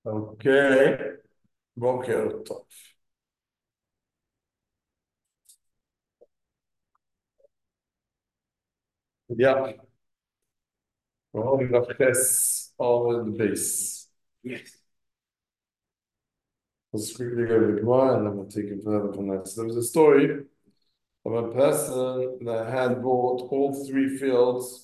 Okay, בוקר טוב. Yeah, we're holding up tests all the base. Yes. Let's quickly go to the Gemara and then we'll take it further from there. So there was a story of a person that had bought all three fields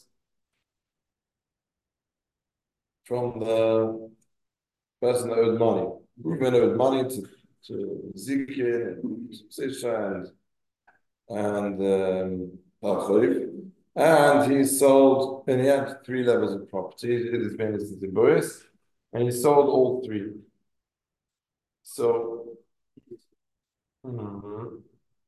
from the person that owed money. Reuben owed money to Ezekiel and Sisha and Achiv. And he sold, and he had three levels of property. His business is the Boris, and he sold all three. So, mhm.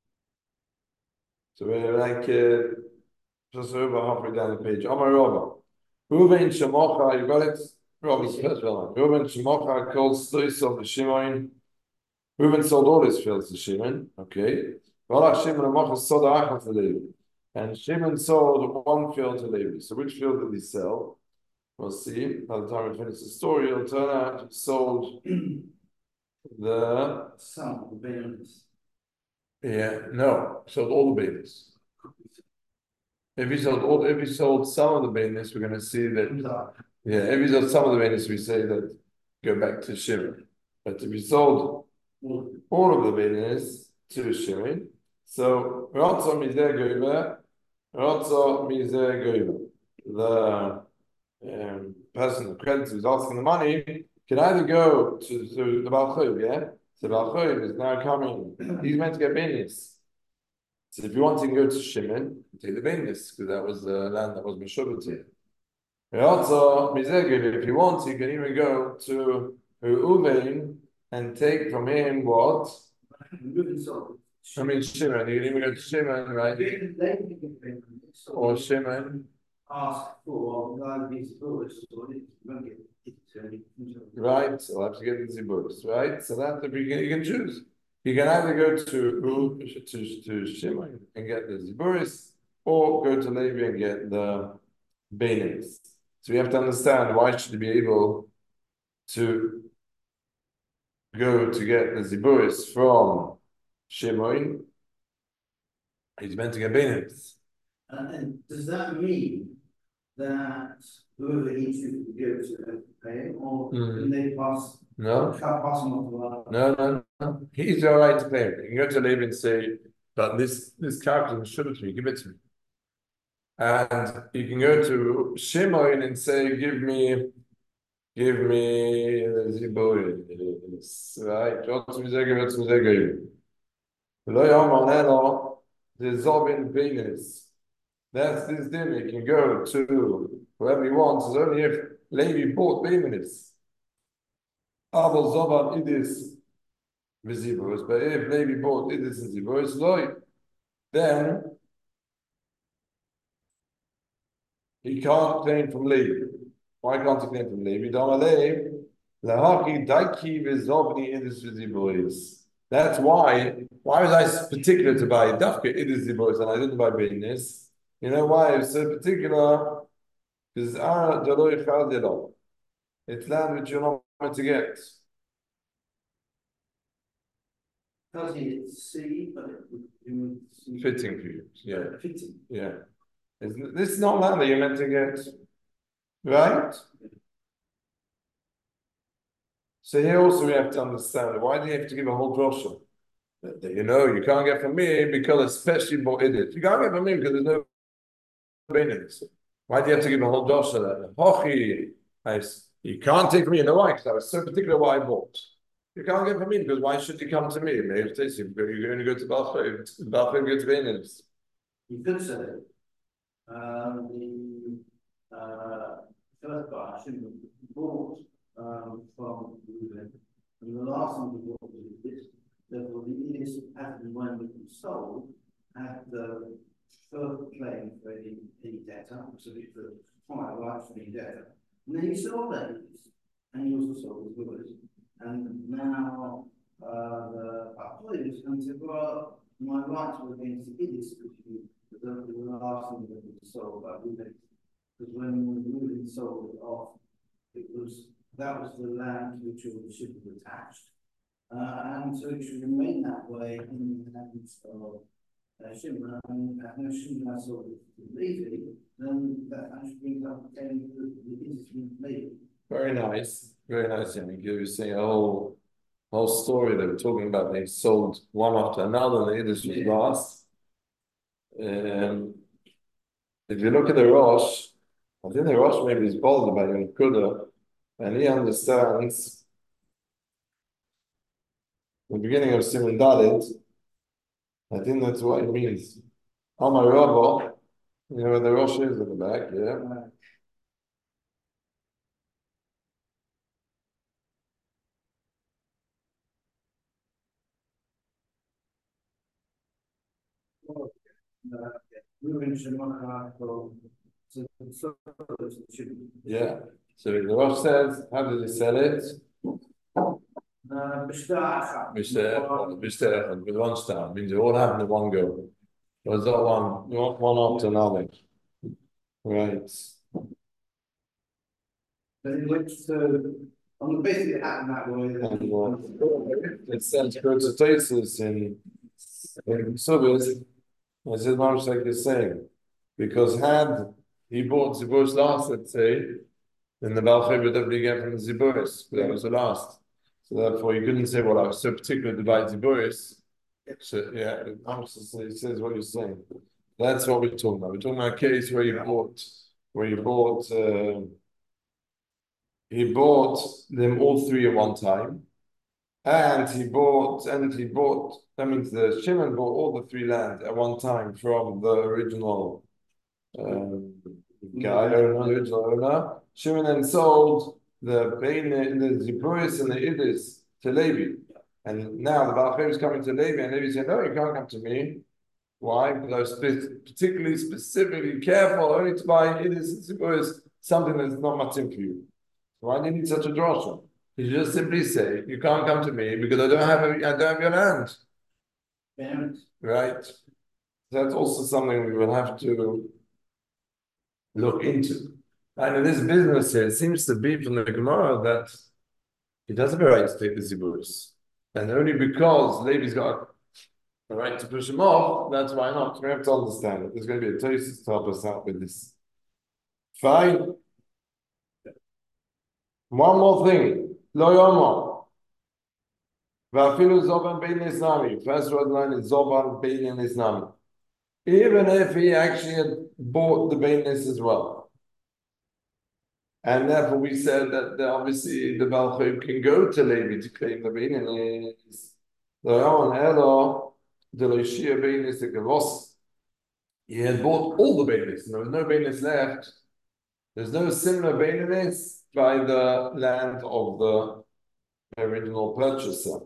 So we're like just over halfway down the page. Amar Rava. Reuven Shemocha, you got it? Rava's first one. Reuven Shemocha calls Stois of the Shimon. Reuven sold all his fields to Shimon. Okay. Valach Shimon and Mocha sold Achas to Levi. And Shimon sold one field to Levi. So which field did he sell? We'll see. By the time we finish the story, it'll turn out he sold the Some of the billions. no, sold all the babies. If he sold some of the babies, we're going to see that if he sold some of the babies, we say that go back to Shimon. But if he sold all of the babies to Shimon, so Ratza Mizeh Goyver, Ratza Mizeh Goyver. The person, the creditor who's asking the money, can either go to the Balchov, yeah? So Balchov is now coming. He's meant to get Benis. So if you want to go to Shimon, take the Benis, because that was the land that was Meshubah to you. Also, if you want, you can even go to Reuven and take from him what? I mean, Shimon. You can even go to Shimon, right? Or Shimon. Ask for these bullets, Right, so I'll have to get the Ziburis, right? So that you can choose. You can either go to Shimon and get the Ziburis, or go to Levi and get the Bainis. So we have to understand why should he be able to go to get the Ziburis from Shimon? He's meant to get Bainis. And does that mean that whoever he chooses to go to pay, or can they pass? No. Can't pass him on to No. He's all right to pay him. You can go to Levi and say, but this character should have to me, give it to me. And you can go to Shimon and say, give me the Ziburis, right? Lo Yomar Elo, the Zobin Benis. That's this din. You can go to whoever he wants. It's only if Levi bought Benis. Abel Zoban Idis Vizibus. But if Levi bought Idis and Zibus, Loi, then he can't claim from Levi. Why can't he claim from Levi? Lahaki Daiki Vizobni Idis Vizibus. That's why. Why was I particular to buy Dafka Idis Zibus and I didn't buy Benis? You know why I was so particular? Because it's land which you're not meant to get. does he see, but Fitting for you. Yeah. fitting. Yeah. This is not land that you're meant to get. Right? So here also we have to understand why do you have to give a whole drosha? You know, you can't get from me because especially Bo'idit. You can't get from me because there's no benefits. Why do you have to give a whole drosha that? Hochi, you can't take from me. You know why? Because I was so particular why I bought. You can't get from me because why should you come to me? Maybe you're going to go to Balchov. Balchov gets benefits. You could say the first guy shouldn't have bought from Ruben, and the last one we bought was this. Therefore, the is as and when it was sold had the first claim for the debtor, so the prior rights for the debtor, and then he sold that, and he also sold his goods, and now the employers come and say, well, my rights were against the idiots because the last thing that was sold by Ruben. Because when Ruben sold it off, it was that was the land to which all the ship was attached. And so it should remain that way in the hands of Shimon, and no Shimon sort of Levi, then that should bring up again the incident Levi. Very nice, Yannick. You were saying a whole story they were talking about. They sold one after another, and the Yiddish was lost. If you look at the Rosh, I think the Rosh maybe is bothered by Yom Kuda, and he understands the beginning of Simon Dalit. I think that's what it means. Amar Rabba, you know where the Rosh is in the back, yeah? Moving Shemachah from Yeah. So the Rosh says, how did he sell it? B'shtei with one star. Means it all happened in one go. It was not one after another. Right. But it went to, on the basis it happened that way. And it sends quotations in Subis. I said, much like the same. Because had he bought Ziburis last, let's say, then the Balchay would definitely get from the Ziburis, but that was the last. So therefore, you couldn't say, well, I was so particular to buy Ziburis. So, yeah, it says what you're saying. That's what we're talking about. We're talking about a case where he bought them all three at one time. That means the Shimon bought all the three lands at one time from the original original owner. Shimon then sold the Ziburis and the Idis to Levi. And now the Balchay is coming to Levi, and Levi said, no, you can't come to me. Why? Because I was particularly specifically careful only to buy Idis and Ziburis, something that's not much in for you. Why do you need such a drasha? You just simply say, you can't come to me because I don't have your land. Parents. Right? That's also something we will have to look into. And in this business here, it seems to be from the Gemara that he doesn't have a right to take the Ziburis. And only because Levi's got a right to push him off, that's why not. We have to understand it. There's going to be a Tosis to help us out with this. Fine. One more thing. Lo yomo. Va'afilu zoban bein islami. First word line is zoban bein islami. Even if he actually had bought the bainis as well. And therefore we said that obviously the Balchay can go to Levi to claim the bainis. Lo yomo elo de lo shia bainis de kavos. He had bought all the bainis and there was no bainis left. There's no similar bainis by the land of the original purchaser.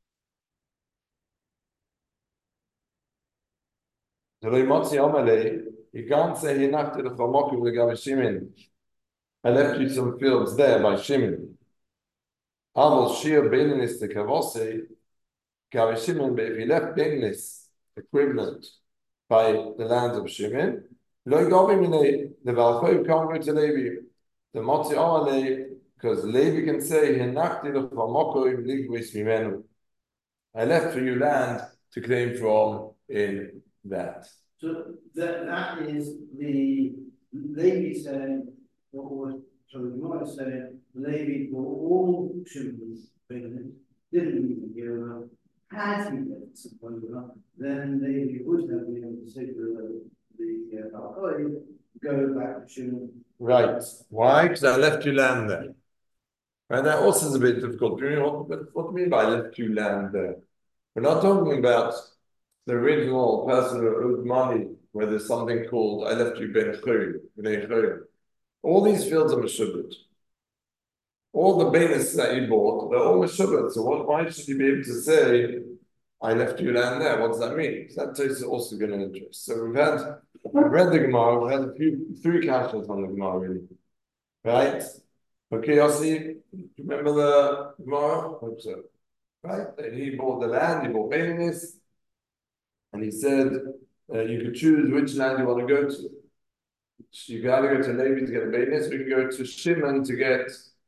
You can't say he knocked it from Mokum to Gabi Shimon. I left you some fields there by Shimon. Aval Shir Beninis to Kavose, Gabi Shimon, but if he left Beninis equivalent by the land of Shimon, Lo Gabi the Balchay can't go to Levi. The Motzi Amale, because Levi can say, he knocked it from Mokum Ligwis Mimenu. I left for you land to claim from in that. So that is the Levi saying, or sorry, you might say Levi for all Shimon's business, didn't even give enough, had he left some enough, then Levi would have been able to say to the Balchay, go back to Shimon. Right. Why? Because I left you land there. Right, that also is a bit difficult. What do you mean by left you land there? We're not talking about the original person who owed money, where there's something called I left you ben chayim. All these fields are meshubit. All the benis that you bought, they're all meshubit. So why should you be able to say I left you land there? What does that mean? So that is also going to interest. So we've read the Gemara, we've had three kashas on the Gemara really. Right? Okay, Yossi, remember the Gemara? Hope so. Right? And he bought the land, he bought benis. And he said, you could choose which land you want to go to. You can either go to Levi to get a Beinis, or you can go to Shimon to get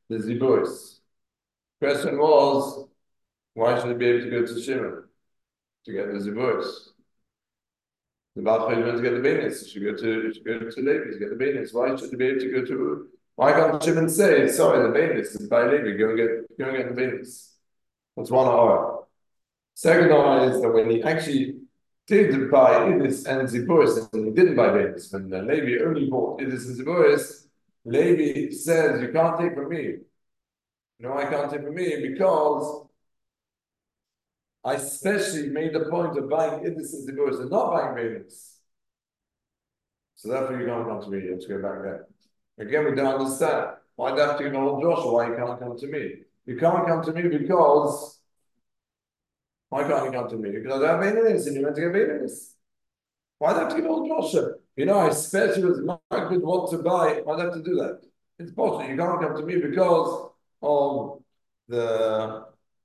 the Ziburis. Question was, why should he be able to go to Shimon to get the Ziburis? The Baal Chai went to get the Benis. He should go to Levi to get the Benis. Why should he be able to go to? Why can't Shimon say, sorry, the Benis is by Levi, go and get the Benis? That's one hour. Second hour is that when he actually did buy Idis and Ziburis, and he didn't buy Benis, when Levi only bought Idis and Ziburis, Levi says, you can't take from me. No, I can't take from me because I especially made the point of buying Idis and Ziburis and not buying Benis. So therefore you can't come to me, you have to go back there. Again, we don't understand. Why do you have to give a whole Joshua why you can't come to me? You can't come to me because why can't you come to me? Because I have Benis and you went to get Benis. Why do I have to give a whole Joshua? You know, I especially was marked with what to buy. Why do I have to do that? It's possible. You can't come to me because of the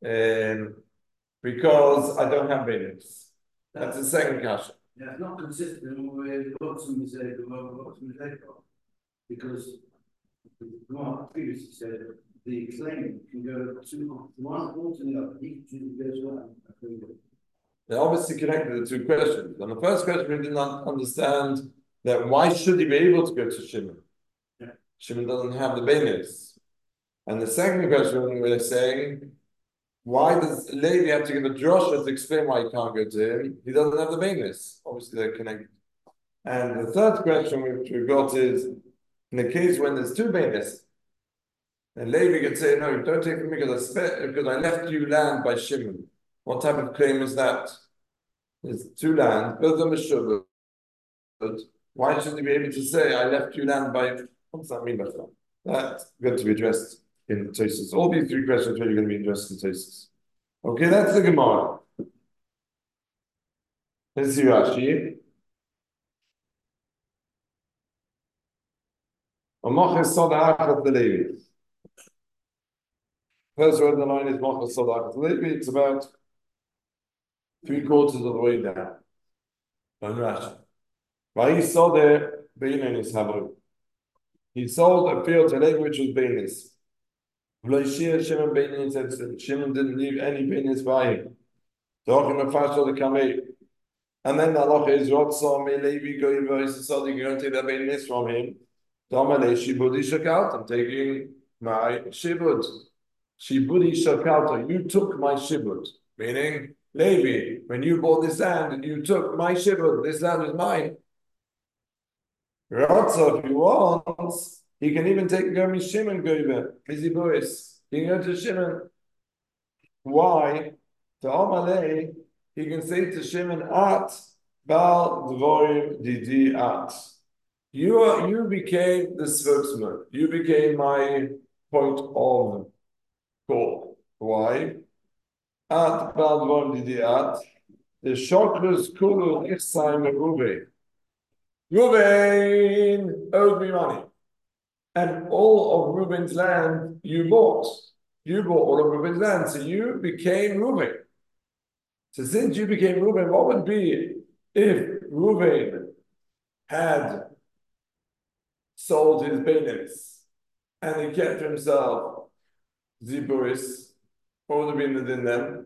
because I don't have Benis. That's the second question. Yeah, it's not consistent with what's in the because Mark previously said the claimant can go to one or to the other. He can go to one. They're obviously connected the two questions. And the first question, we did not understand that why should he be able to go to Shimon? Yeah. Shimon doesn't have the Benis. And the second question, we're saying, why does Levi have to give a drosha to explain why he can't go to him? He doesn't have the Benis. Obviously, they're connected. And the third question which we got is, in the case when there's two Benis, and Levi could say, no, don't take from me because I left you land by Shimon. What type of claim is that? There's two lands, both of them are Shubot. Why shouldn't he be able to say, I left you land by... What does that mean by that? That's going to be addressed in Tosfos. All these three questions are really going to be addressed in Tosfos. Okay, that's the Gemara. Let's see Rashi. First word in the line is Mochas Sodachat Levi. It's about 3/4 of the way down. On Rashi. He sold a field to Levi which was Beinis. Shimon didn't leave any Beinis by him. And then the halacha is Rotsa me Levi Goiva is the you're going to take that Beinis from him. I'm taking my shibud. Shibudi shakalta. You took my shibud. Meaning, Levi, when you bought this land and you took my shibud, this land is mine. Ratza, if he wants, he can even take Gomi Shimon Goiva, Miziburis. He can go to Shimon. Why? To Amalei, he can say to Shimon, At Bal Dvorim Didi At. You became the spokesman. You became my point of call. Why? At Bal Dvorim Didi At. The Shoklus Kulu Ichsai Merube. Reuben owed me money. And all of Reuben's land you bought. You bought all of Reuben's land. So you became Reuben. So since you became Reuben, what would be if Reuben had sold his Benis and he kept for himself Ziburis? What would have been within them?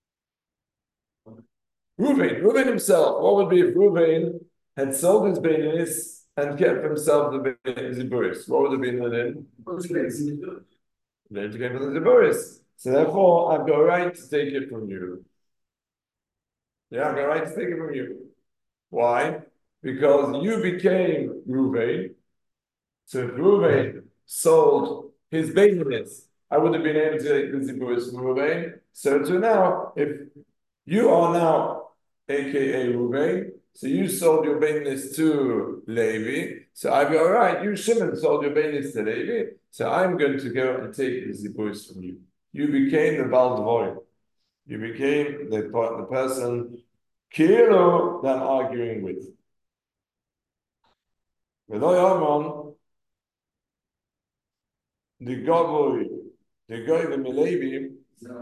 Reuben himself. What would be if Reuben had sold his Benis and kept for himself the Ziburis? What would have been within? Then to get for the Ziburis. So therefore, I've got a right to take it from you. Yeah, I've got a right to take it from you. Why? Because you became Reuben. So if Reuben sold his Benis, I would have been able to take the Ziburis from Reuben. So to now, if you are now aka Reuben, so you sold your Benis to Levi, so I've got a right. You Shimon sold your Benis to Levi, so I'm going to go and take the Ziburis from you. You became the Baal Dvorim. You became the person Kilo that I'm arguing with. The Goy, the Milevi.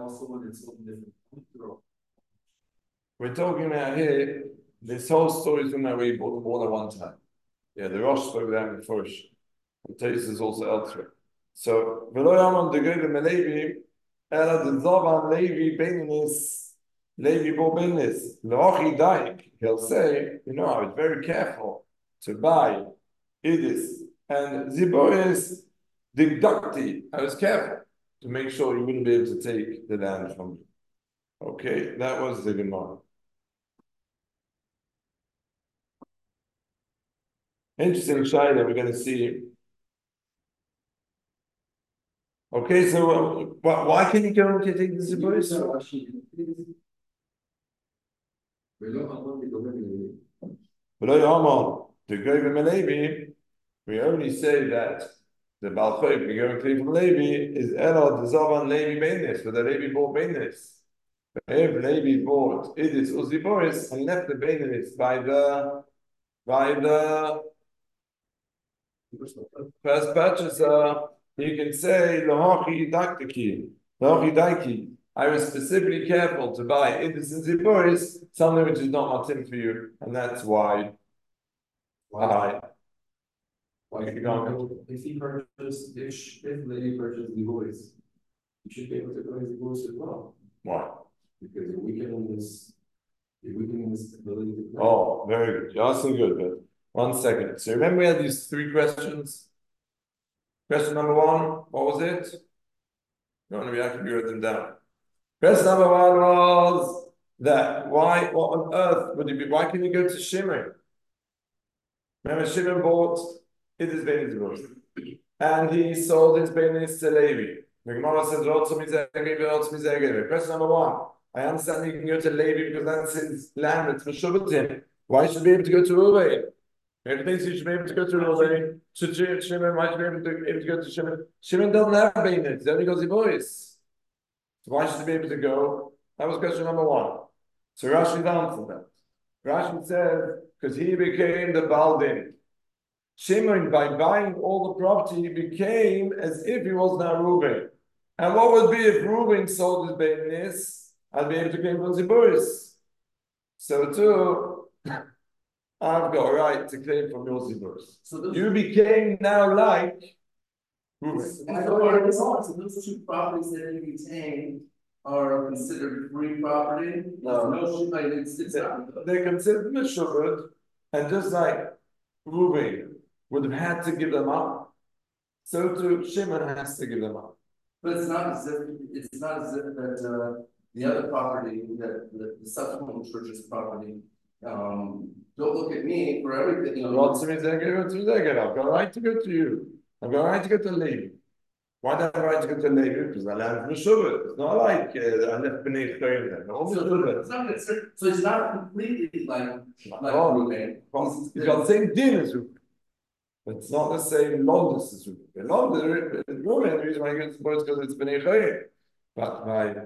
We're talking about here, this whole story is from that we bought the water one time. Yeah, the Rosh spoke that in the first. The taste is also elsewhere. So, v'lo yamon de goyim Levi, ela de zavan Levi beinis, Levi bo beinis, lochi daik. He'll say, I was very careful to buy Idis and Ziboris Digdakti. I was careful to make sure you wouldn't be able to take the land from me. Okay, that was the Gemara. Interesting shayla that we're going to see. Okay, so why can you go and take the Ziboris? We only say that the Balchoy, we go and clean from Levi, is Elod, the Zavan Levi Benis, but the Levi bought Benis. If Levi bought Idis Uziboris and left the Benis by the first purchaser, you can say Lahachi Daktiki, Lahachi Daiki. I was specifically careful to buy Idis and Ziboris, something which is not Matim for you, and that's why if he purchased, if Lady purchased the voice, you should be able to go his divorce as well. Why? Because you're weakening his ability to play. Oh, very good. You're asking good, but 1 second. So remember we had these 3 questions? Question number 1, what was it? No, we actually wrote them down. Question number 1 was that what on earth would it be? Why can you go to Shimon? Remember, Shimon bought Idis Benis divorce, and he sold his Benis to Levi. The Gemara says, question number 1. I understand you can go to Levi because that's his land, it's Meshubatim. Why should you be able to go to Ruvain? If he thinks you should be able to go to Ruvain, Shimon, why should you be able to go to Shimon? Shimon doesn't have Benis, he only goes to voice. So why should he be able to go? That was question number 1. So Rashi answered that. Rashi says, because he became the Baldin. Shimon, by buying all the property, became as if he was now Reuben. And what would be if Reuben sold his Benis? I'd be able to claim from Ziburis. So too, I've got a right to claim from your Ziburis. So you became now like Reuben. So those 2 properties that he retained are considered free property? No. They're considered Meshuvah, and just like Reuben would have had to give them up, so too Shimon has to give them up. But it's not as if that the other property, that the subsequent church's property, don't look at me for everything. I've got a right to go to you. I've got a right to go to Levi. Why do I have a right to go to Levi? Because I land Meshuvah. It's not like I left beneath Choyim. So it's not completely like Reuben. He's got the same din as Reuben. It's not the same Londis as Reuben. Reuben, the reason why he gets supposed because it's Bnei Choyim. But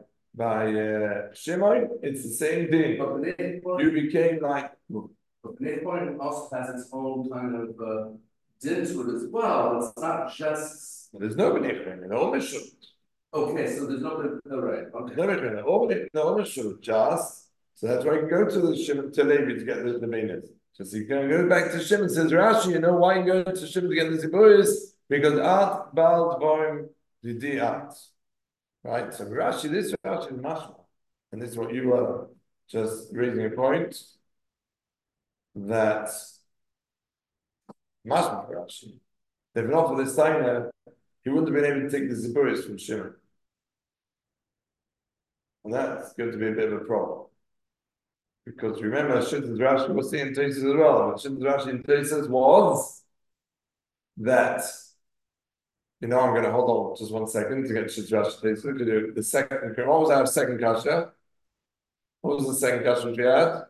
by Shimon, it's the same thing. You became like Reuben. But Bnei Choyim also has its own kind of din to it as well. It's not just. There's no Bnei Choyim, no Meshuvah. Okay, so there's no right. Okay. No Meshuvah, just. So that's why you can go to the Shimon to Levi to get the Benis. So you can go back to Shimon. Says Rashi, you know why you go to Shimon to get the Ziburis? Because At Bal Dvarim Didi At. Right? So Rashi, this Rashi is mashma. And this is what you are just raising a point. That mashma Rashi. If not for this time, he wouldn't have been able to take the Ziburis from Shimon. And that's going to be a bit of a problem. Because remember, Shittas Rashi was seeing in Tosfos as well. Shittas Rashi in Tosfos was that, I'm going to hold on just 1 second to get Shittas Rashi Tosfos. The second, what was our second kasha? What was the second kasha which we had?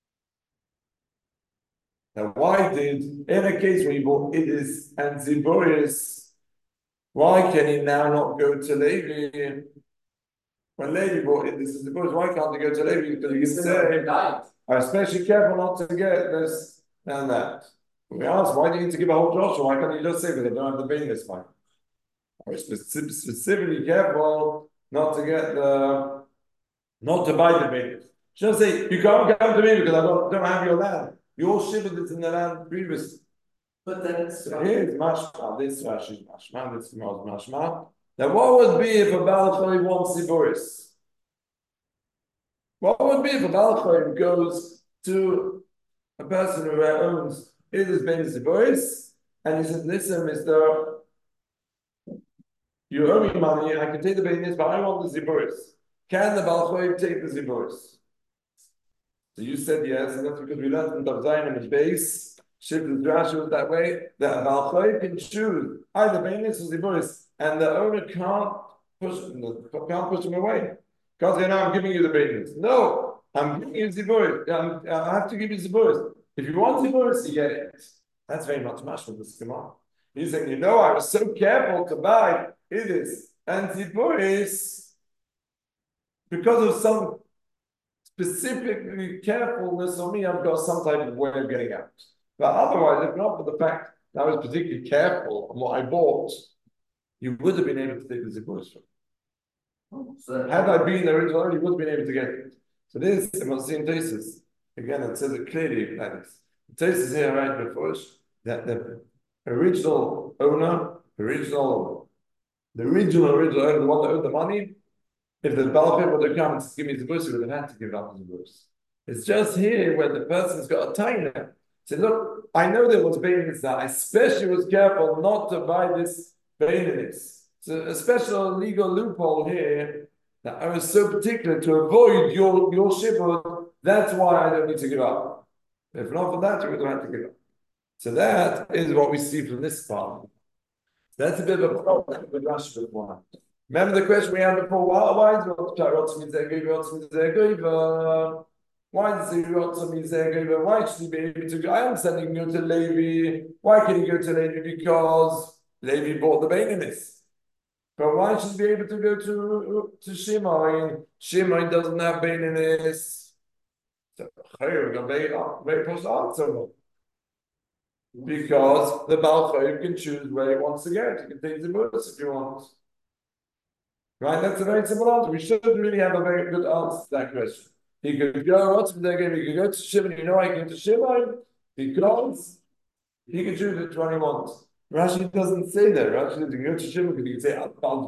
Now, why did, in a case where he bought Idis and Ziboris, why can he now not go to Levi? When Levi bought Idis and Ziboris, why can't he go to Levi? Because he can say, I'm especially careful not to get this and that. We ask, why do you need to give a whole Joshua? Why can't you just say that they don't have the Benis fine? I'm specifically careful not to get not to buy the Benis. She'll say, you can't come to me because I don't have your land. Your shibud is in the land previously. But then, So here's mashma, this Rashi's mashma, this Gemara's mashma. Now what would be if a Balchoi wants Ziburis? What would be if a Balchoi goes to a person who owns his Ben Ziburis and he says, listen, mister, you owe me money, I can take the Benis, but I want the Ziburis. Can the Balchoi take the Ziburis? So you said yes, and that's because we learned from Dov Zayin and the base. Shifted Rashi was that way. That Balchoi can choose either Benis or Ziburis, and the owner can't push him away. Can't say, no, I'm giving you the Benis. No, I'm giving you Ziburis. I have to give you Ziburis. If you want Ziburis, you get it. That's very much with this Gemara. He's saying, you know, I was so careful to buy Idis and Ziburis because of some specifically carefulness on me, I've got some type of way of getting out. But otherwise, if not for the fact that I was particularly careful on what I bought, you would have been able to take the Ziburis from. So had I been the original owner, you would have been able to get it. So this, in the same thesis, again, it says it clearly like this. The thesis here, right, before us, that the original owner, the original owner, the one that owed the money, if the Balchoi would have come to give me the bus, he would have had to give up the bus. It's just here where the person's got a taina. Say, look, I know there was Bainis that I especially was careful not to buy this Bainis. So a special legal loophole here that I was so particular to avoid your shibud, that's why I don't need to give up. If not for that, you would have had to give up. So that is what we see from this part. That's a bit of a problem with Rashi before. Remember the question we had before? Why is why does he why should he be able to go? I understand he can go to Levi. Why can he go to Levi? Because Levi bought the Beinanis. But why should he be able to go to Shimon? Shimon doesn't have Beinanis. So, very close answer. Because the Balchoi can choose where he wants to get. He can take the Ziburis if he wants. Right? That's a very simple answer. We shouldn't really have a very good answer to that question. He could go, he could go to Shimon. You know, I can go to Shimon because he can choose which one he wants. Rashi doesn't say that. Rashi says, you can go to Shimon because he can say,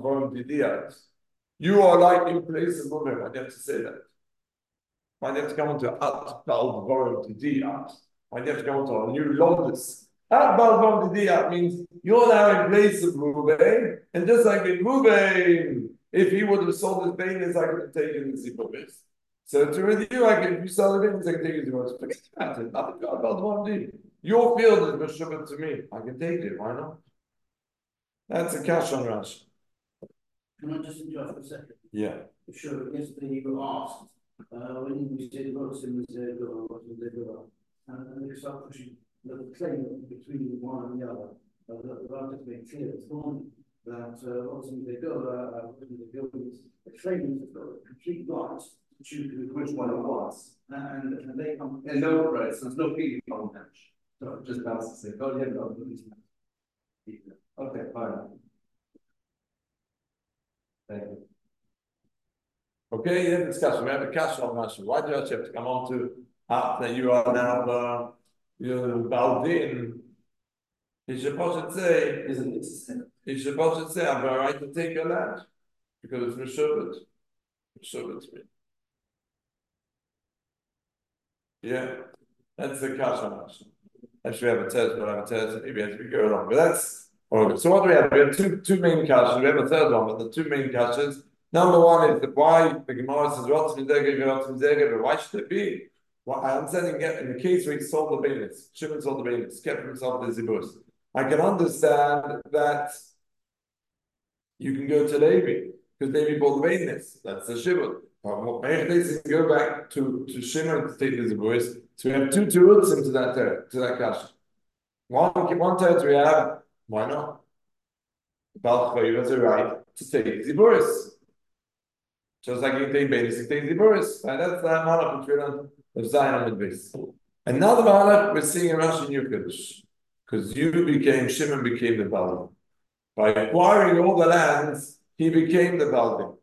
you are like in place of woman. Why do you have to say that? Why do you have to come on to At-Bal Vorim Tidiyat? Why do you have to go on to a new Lodus? At-Bal Vorim Tidiyat means you're now in place of Ruvain, and just like in Ruvain, if he would have sold his Bainis, I could have taken the Ziburis. So to review, if you sell the Bainis, I can take his Ziburis. Forget about it. Nothing about Vorim Tidiyat. Your field is Meshubah to me. I can take it. Why not? That's a cash on Rashi. Can I just interrupt for a second? Yeah. Sure. Yesterday you were asked when you said what's in the go, and they start pushing the claim between one and the other. Rather to make clear, it's one that what's in the go, is the claim has got a complete right to choose which one it was, and they come. And no, right, so there's no fee on that. So it just bounces it. Go ahead, no, okay, fine. Thank you. Okay, in discussion. We have a cash on Rashi. Why do you have to come on to that you are now Baldin? He's supposed to say, he's supposed to say, I have a right to take your land because it's Meshubet. Meshubet to me. Yeah, that's the cash on Rashi. Actually, we have a test, but I have a test. Maybe as we go along, but that's okay. So what do we have? We have two main caches. We have a third one, but the two main caches. Number one is that why the Gemara says why should it be? Well, I understand in the case where he sold the Bainis, Shimon sold the Bainis, kept himself the Zibus. I can understand that you can go to Levi because Levi bought the Bainis. That's the Shimon. Go back to Shimon to take the Zibus. So we have two roots into that cache. One territory we have. Why not? Balchoi has a right to take Ziburis. Just like you take Bainis, you take Ziburis. Right? That's the Malach which we learned of Zion and base. Another Malach we're seeing in Rashi New Kiddush. Because Shimon became the Baldi. By acquiring all the lands, he became the Baldi.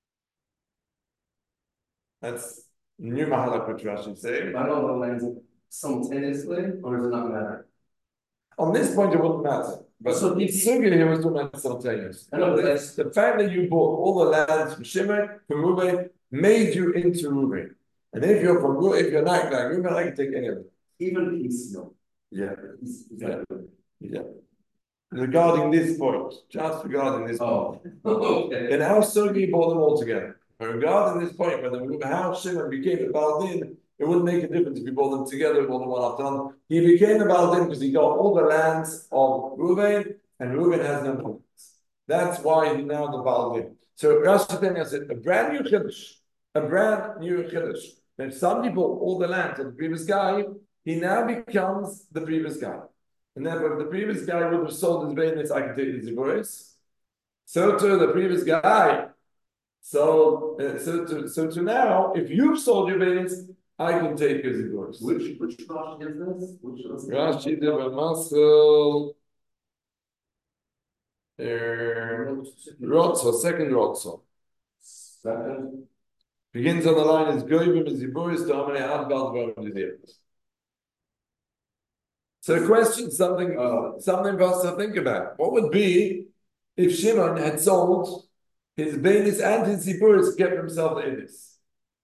That's new Mahalach which Rashi is saying. By all the lands simultaneously, or does it not matter? On this point, it wouldn't matter. But So in Sugi, he was talking about simultaneous. I know, but that's The fact that you bought all the lands from Shimon, from Reuben, made you into Reuben. And if you're from Reuben, if you're not like Reuben, I can take any of it. even piecemeal. Yeah. Yeah. Yeah. Regarding this point, just regarding this point. Okay. And how Sugi bought them all together. But regarding this point, whether how Shimon became a Baldin, it wouldn't make a difference if you bought them together, bought them one after another. He became a Baldin because he got all the lands of Reuben, and Reuben has no points. That's why he's now the Baldin. So Rashi then said a brand new Chiddush, a brand new Chiddush. If somebody bought all the lands of the previous guy, he now becomes the previous guy. And therefore, if the previous guy would have sold his business, I could take his divorce. So to the previous guy. So to now, if you've sold your business, I can take his divorce. Which Rashi is this? Which Rashi did a muscle. Rotzo, second Rotzo. Second. Begins on the line is Goyim is Ziburis to Amane Adbal V'Amidiyat. So the question, something for us to think about. What would be if Shimon had sold his Bainis and his Ziburis, kept himself the Idis?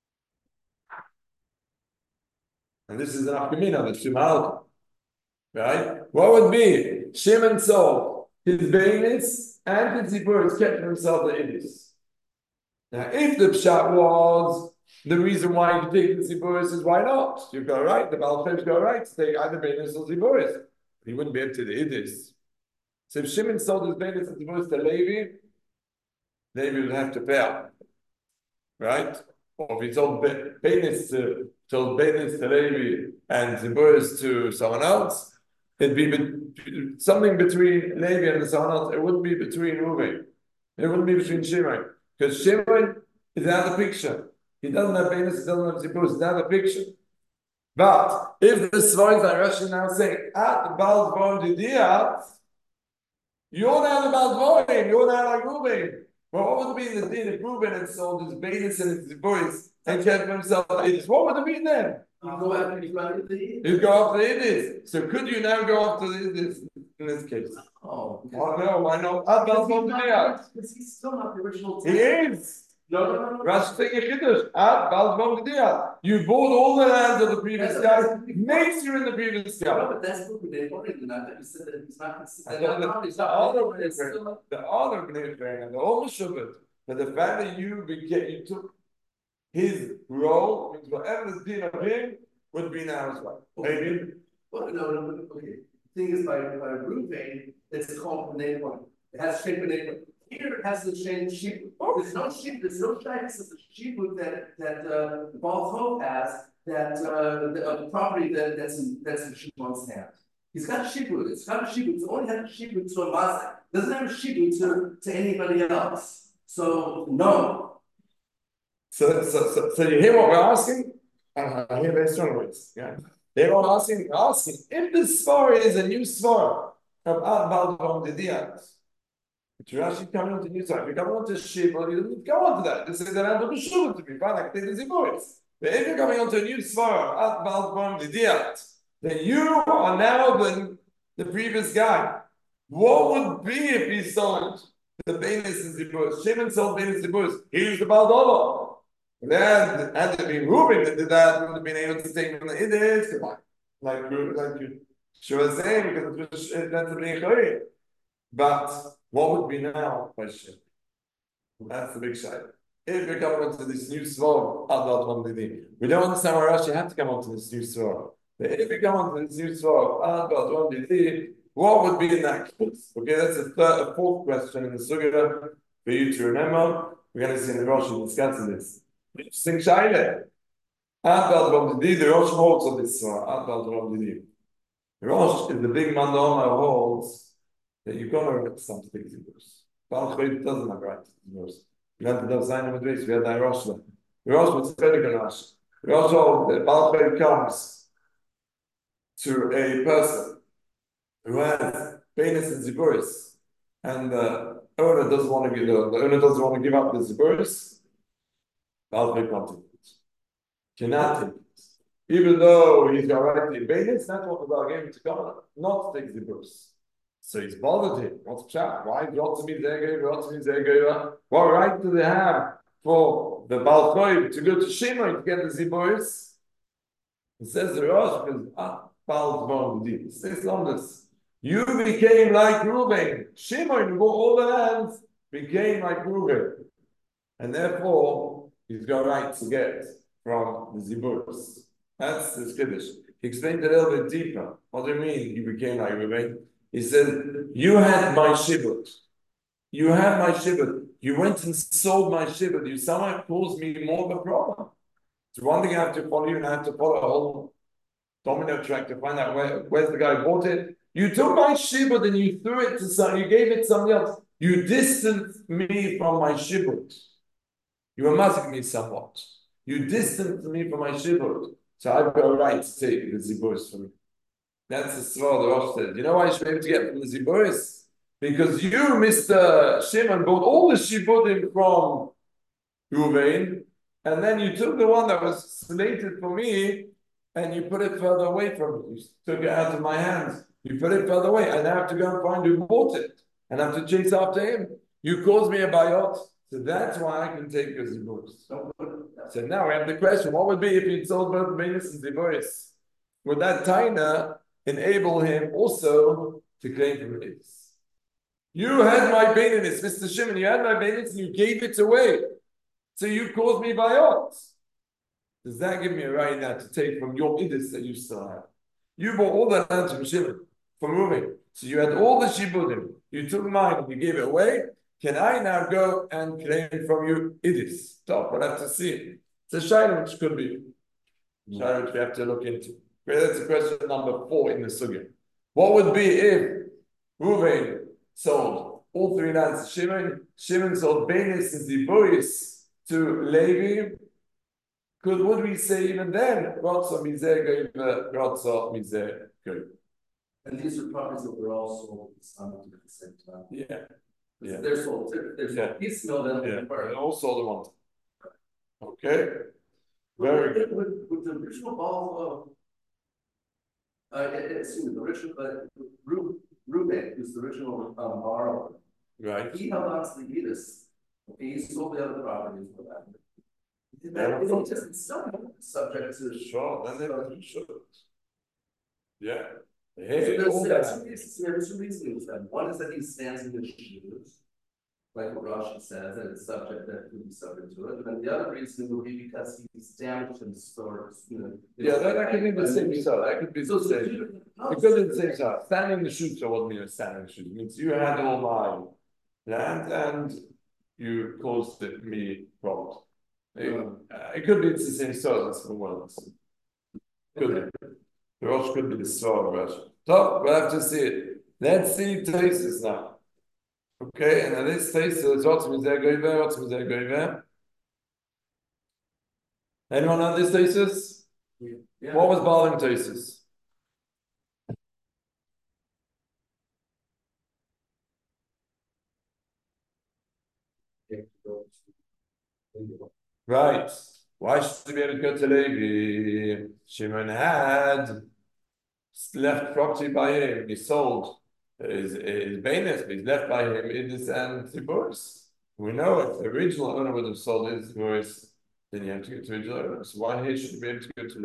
And this is an Afkamina, the Shimal. Right? What would be Shimon sold his Bainis and his Ziburis, kept himself the Idis? Now, if the Pshat was the reason why you take the Ziburis is why not? You go right, the Balchev go right to take either Bainis or Ziburis. He wouldn't be able to the Idis. So if Shimon sold his Bainis and Ziburis to Levi, Levi would have to pay up. Right? Or if he sold Bainis to Levi and Ziburis to someone else, it'd be something between Levi and someone else. It wouldn't be between Reuven. It wouldn't be between Shimon. Because Shimon is out of the picture. He doesn't have Bainis, he doesn't have Ziburis, he's out of the picture. But if the Svaris are Rashi now saying, at the Baal Dvorim Didiyat, you're now the Baal Dvorim, you're now like Reuben. Well, what would be the din if Reuben had sold his Bainis and his Ziburis and kept himself the Idis? What would it be then? You go after the You go after the Idis. So could you now go after the Idis in this case? Oh, no, why not? At Baal Dvorim Didiyat. because he's still not the original. He is. No. Rashi taking a chiddush. At Baal Dvorim Didiyat. You bought all the lands of the previous guy. Makes you in the previous guy. No, but that's what they're already not. You said that he's not considered. The honor and the whole shubit. But the fact that you took his role means whatever the din of him would be now as well. Maybe. Well, no, okay. The thing is, by Reuven, it's called the name one. It has shape and name. Here it has the same sheep. There's no sheep. There's no tracks of the sheep that Baal Chov has. That the property that's in Shimon's hand. He's got shibud. It's got a shibud. It's only has a shibud to a mazak. Doesn't have a shibud to anybody else. So no. So you hear what we're asking? I hear very strong words. Yeah. They are asking if the svara is a new svara of Ad Baal Dvorim Didiyat. Rashi coming on to new side. If you come on to Shibud, you don't go on to that. This is an Abba B'Shuvah to be fine. I can take the Ziburis. But if you're coming on to a new svara, Ad Baal Dvorim Didiyat, then you are now the previous guy. What would be if he sold the Bainis and Ziburis? Shimon sold Bainis and Ziburis. He was the Baal Dvorim. Then, had it been Reuben that did that, would have been able to take from the Idis, like you were saying, because that's the Bnei. But what would be now? Question. That's the big side. If you're coming onto this new svar, we don't understand why Rashi had to come onto this new svar. But if you come onto this new svar, what would be in that case? Okay, that's a fourth question in the Sugya for you to remember. We're going to see in the Rashi discussing this. Interesting shaila. The Rosh holds of this svar. The Rosh is the big mandoma holds that you've got to have some things in verse. Baal Choyt doesn't have right in verse. We had the Zayin of Madris, we had the Rosh. The Rosh was very good Rosh. The Rosh holds that Baal Choyt comes to a person who has Bainis and Ziburis, and the owner doesn't want to give up the Ziburis. Baal Choyt can't take it. Cannot take it. even though he's got right to Benis, that's what the game to come not to take Zibus. So he's bothered him. What's chat? Why got to be Zegeva? What right do they have for the Balchoy to go to Shimon to get the Zibus? It says the Rosh because Balchon says on this. You became like Reuben. Shimon, who bought all the lands, became like Reuben. And therefore, he's got right to get from the Ziburs. That's the Kiddush. He explained it a little bit deeper. What do you mean he became like Reuben? He said, you had my shibud. You had my shibud. You went and sold my shibud. You somehow caused me more of a problem. It's one thing I have to follow you, and I have to follow a whole domino track to find out where's the guy who bought it. You took my shibud and you threw it to somebody, you gave it to somebody else. You distanced me from my shibud. You were masking me somewhat. You distanced me from my shibud. So I've got a right to take the ziburis from you. That's the svar the Rosh said. You know why you should be able to get from the ziburis? Because you, Mr. Shimon, bought all the shiburim from Ruvain, and then you took the one that was slated for me, and you put it further away from me. You took it out of my hands. You put it further away. I now have to go and find who bought it, and have to chase after him. You caused me a bayot, so that's why I can take your ziburis. So now we have the question: what would be if he sold both Venus and ziburis? Would that taina enable him also to claim from it? You had my Baininus, Mr. Shimon, you had my Baininus and you gave it away. So you caused me bayot. Does that give me a right now to take from your idis that you still have? You bought all that land from Shimon, from Reuven. So you had all the shibudim. You took mine and you gave it away. Can I now go and claim from you idis? Top, we'll have to see. It's a shayla which could be. Shayla which we have to look into. Okay, that's question number 4 in the sugya. What would be if Reuven sold all 3 lands to Shimon? Shimon sold Bainis and Ziburis to Levi. Would we say even then, Rotza Mizeh Goiva, Rotza Mizeh Goiva? And these are properties that were all sold at the same time. Yeah. Yeah. They're sold. They're piecemeal then. Yeah. They're all sold at once. Okay. Very good. With the original ball of the original, but Reuben, who's the original borrower, right? He held on to the Edis. Okay, he sold the other properties for that. That is just subject to sure. Then they should. Yeah. Hey, so there's two reasons then. One is that he stands in the shoes, like what Rashi says, and it's subject that could be subject to it. And then the other reason would be because he's damaged and stored, Yeah, that could be the same so. That could be the same. Because it's the same so. Standing in the shoes, so what means standing in the shoes? It means you had all my land and you caused me problems. It could be it's the same so. That's the words. Could be. The Rosh could be the Svar Rosh. So we'll have to see it. Let's see Taisus now. Okay, and then this Taisus, what's Mizeh Goiver? What's Mizeh Goiver? Anyone on this Taisus? Yeah. What was Baalim Taisus? Right. Why should he be able to go to Levi? Shimon had left property by him. He sold his Bainis, but he's left by him Idis and Ziburis. We know if the original owner would have sold his Ziburis, then you have to go to the original owner. So why he should be able to go to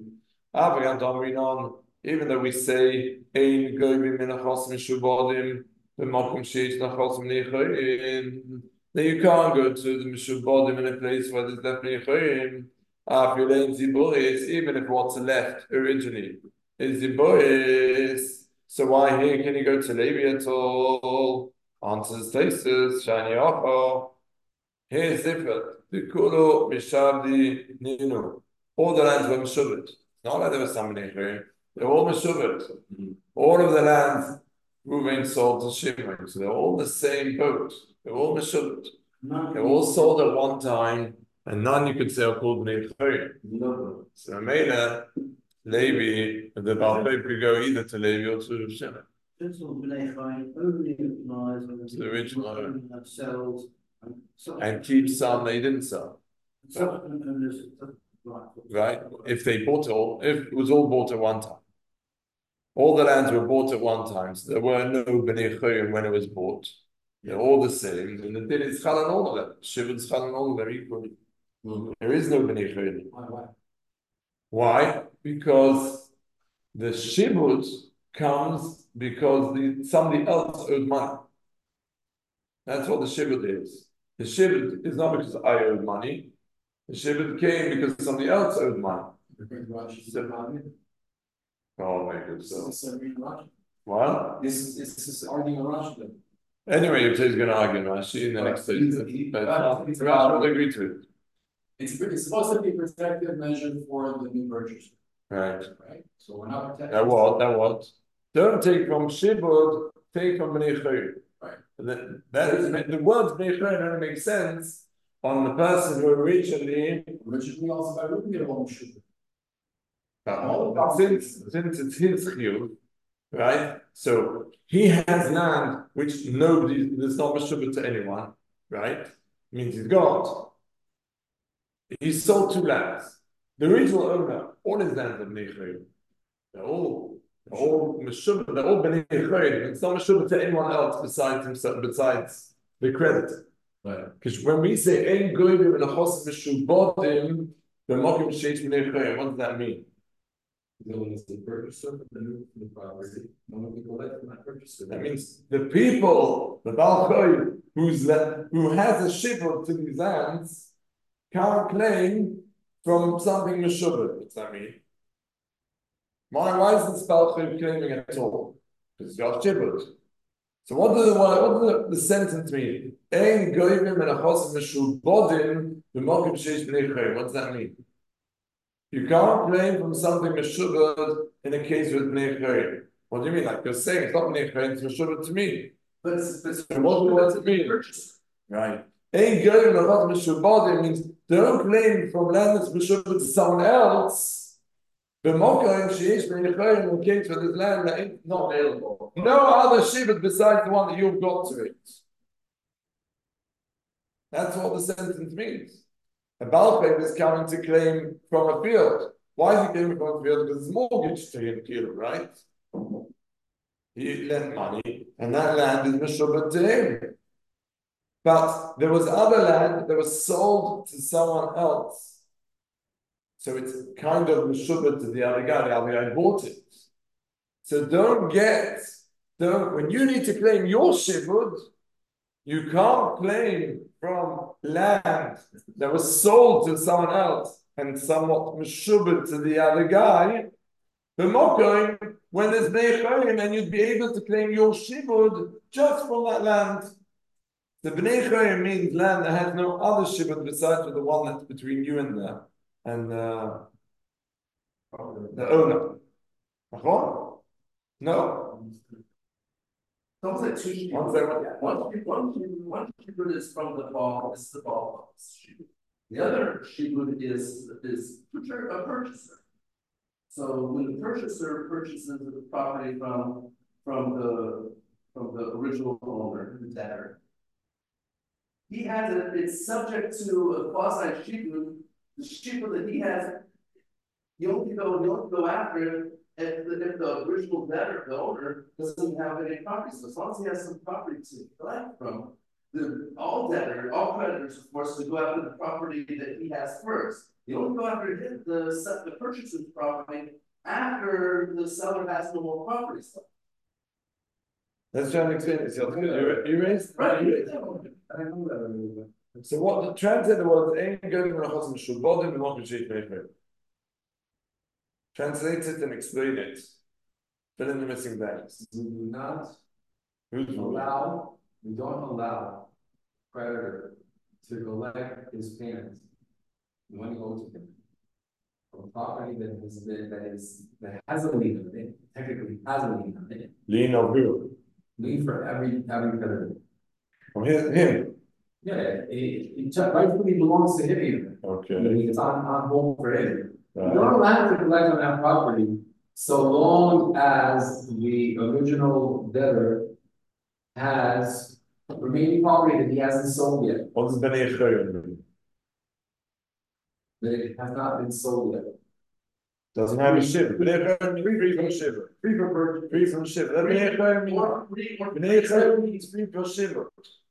Levi? Even though we say Ein Goyim Minachos Mishubodim, the Malkum Sheich Nachos Minichoim, then you can't go to the Mishubodim in a place where there's left Minichoim. Even if what's left originally is Ziburis, so why here can you go to Levi at all? Answers Taisus, Shani Ocho. Here's different. The Kulu Mishabdi Ninu. All the lands were Meshubit. Not like there was somebody here. They're all Meshubit. All of the lands Reuven sold to Shimon. So they're all the same boat. They're all Meshubit. They're all sold at one time, and none you could say are called Bnei Chayim. So Mela, Levi, the Balpeh could go either to Levi or to Shimon. Only applies when the original owner sells and keep some they didn't sell. Subsequent owners right? If they bought if it was all bought at one time. All the lands were bought at one time, so there were no Bnei Choyim when it was bought. They're all the same, and the din is chal on all of them. Shibud is chal on all of them equally. There is no Bnei Choyim. Why? Because the shibud comes because somebody else owed money. That's what the shibud is. The shibud is not because I owed money. The shibud came because somebody else owed money. Oh my goodness. What? This is arguing Rashi. Anyway, if he's going to argue Rashi in the next stage, but Rashi will agree to it. It's supposed to be a protective measure for the new purchaser. Right. So we're not protecting. That what? Don't take from shibud, take from Bnei Choyim. Right. The words Bnei Choyim don't make sense on the person who originally also by looking at a home shibud. Since it's his chiyuv, right? So he has land which there's not meshubah to anyone, right? Means he's got. He sold 2 lands. The original owner, all his lands are bnei choyim. They're all meshubah. They're all bnei choyim. It's not meshubah to anyone else besides himself, besides the creditor. Right? Because when we say ein goyim and a chos meshubadim, the mokim sheish bnei choyim, what does that mean? No one is the purchaser of the property. No one can collect from that purchaser. That means the people, the Baal Choyim, who has a shibud to these lands, can't claim from something meshubah. What's that mean? Why is this Baal Choyim claiming at all? Because he's got shibud. So what does the sentence mean? Ein goyim and achos meshubadim b'mokim sheish b'nei choyim. What does that mean? You can't claim from something meshubad in a case with bnei choyim. What do you mean? Like you're saying, it's not bnei choyim, it's meshubad to me. But what does it mean? Right. Ein goyim achos meshubadim means don't claim from land that's meshubad to someone else. B'mokim sheish b'nei choyim in a case where there's land that ain't not available. No other shibud besides the one that you've got to it. That's what the sentence means. A Baal Choyim is coming to claim from a field. Why is he claiming from a field? Because it's mortgaged to him, right? He lent money, and that land is meshubad to him. But there was other land that was sold to someone else. So it's kind of meshubad to the other guy bought it. So when you need to claim your shibud, you can't claim from land that was sold to someone else and somewhat meshubad to the other guy. B'mokim, when there's bnei choyim, and you'd be able to claim your shibud just from that land. The bnei choyim means land that has no other shibud besides the one that's between you and the owner. No. Don't say two shibud. One shibud is from the Baal. This is the Baal shibud. The other shibud is a purchaser. So when the purchaser purchases the property from the original owner, the debtor, he has it's subject to a quasi shibud. The shibud that he has, you only go after if the original debtor, the owner, doesn't have any property. So as long as he has some property to collect from, all creditors, of course, to go after the property that he has first. You only go after the purchaser's property after the seller has no more property stuff. Let's try and explain this. You raised? Right. I don't know that. So what the translator was, ain't going to chos meshubadim b'mokim sheish bnei choyim. Translate it and explain it. Fill in the missing blanks. We don't allow creditor to collect his payments when he owes him from property that has a lien on it, technically has a lien on it. Lien of who? Lien for every creditor. From him. Yeah, it rightfully belongs to him. Okay. It's on hold for him. Right. You're not allowed to collect on that property so long as the original debtor has remaining property that he hasn't sold yet. What does bnei choyim mean? but it has not been sold yet. Doesn't have a shiver. B'nei Chayim means free from shiver. Free from birth. Free from shiver. That B'nei Chayim means B'nei Chayim means free from shiver.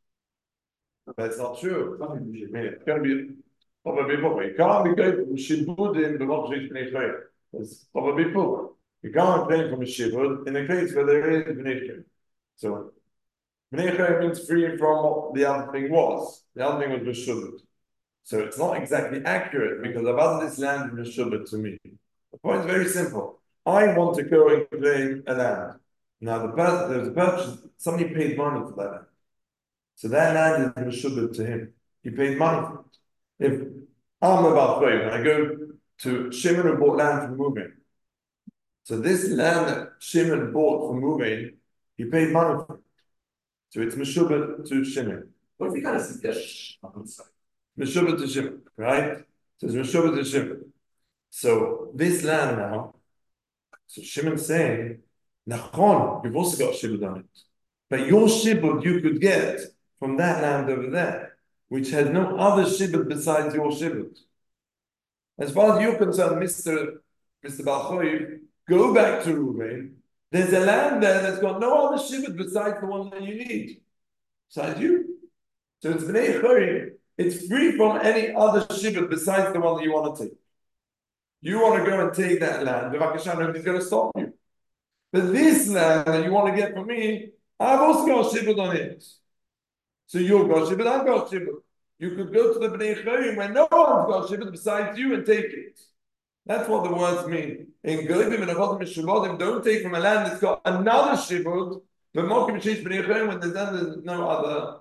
That's not true. It's going to be probably poor. You can't be going from shibudim but not just B'nei Chayim. It's probably poor. You can't claim from a shibud in a case where there is B'nei Chayim. So B'nei Chayim means free from what the other thing was. The other thing was Meshubad. So it's not exactly accurate because I've added this land Meshubad to me. The point is very simple. I want to go and claim a land. Now there's a purchase, somebody paid money for that land. So that land is Meshubad to him. He paid money for it. If I'm about when I go to Shimon who bought land for moving. So this land that Shimon bought for moving, he paid money for it. So it's Meshubad to Shimon. What if you kind of suggest on the side? Meshubad to Shimon, right? So it's Meshubad to Shimon. So this land now, so Shimon's saying, Nachon, you've also got shibud on it. But your shibud you could get from that land over there, which has no other shibud besides your shibud. As far as you're concerned, Mr. Balchoy, go back to Reuven. There's a land there that's got no other shibud besides the one that you need. Besides you. So it's B'nei Chorim. It's free from any other shibud besides the one that you want to take. You want to go and take that land, nobody's going to stop you. But this land that you want to get from me, I've also got shibud on it. So you've got shibud, I've got shibud. You could go to the B'nei Chorim where no one's got shibud besides you and take it. That's what the words mean. In Goyim and Avodim Mishubodim, don't take from a land that's got another shibud, but Mokim Shish B'nei Chorim when there's no other.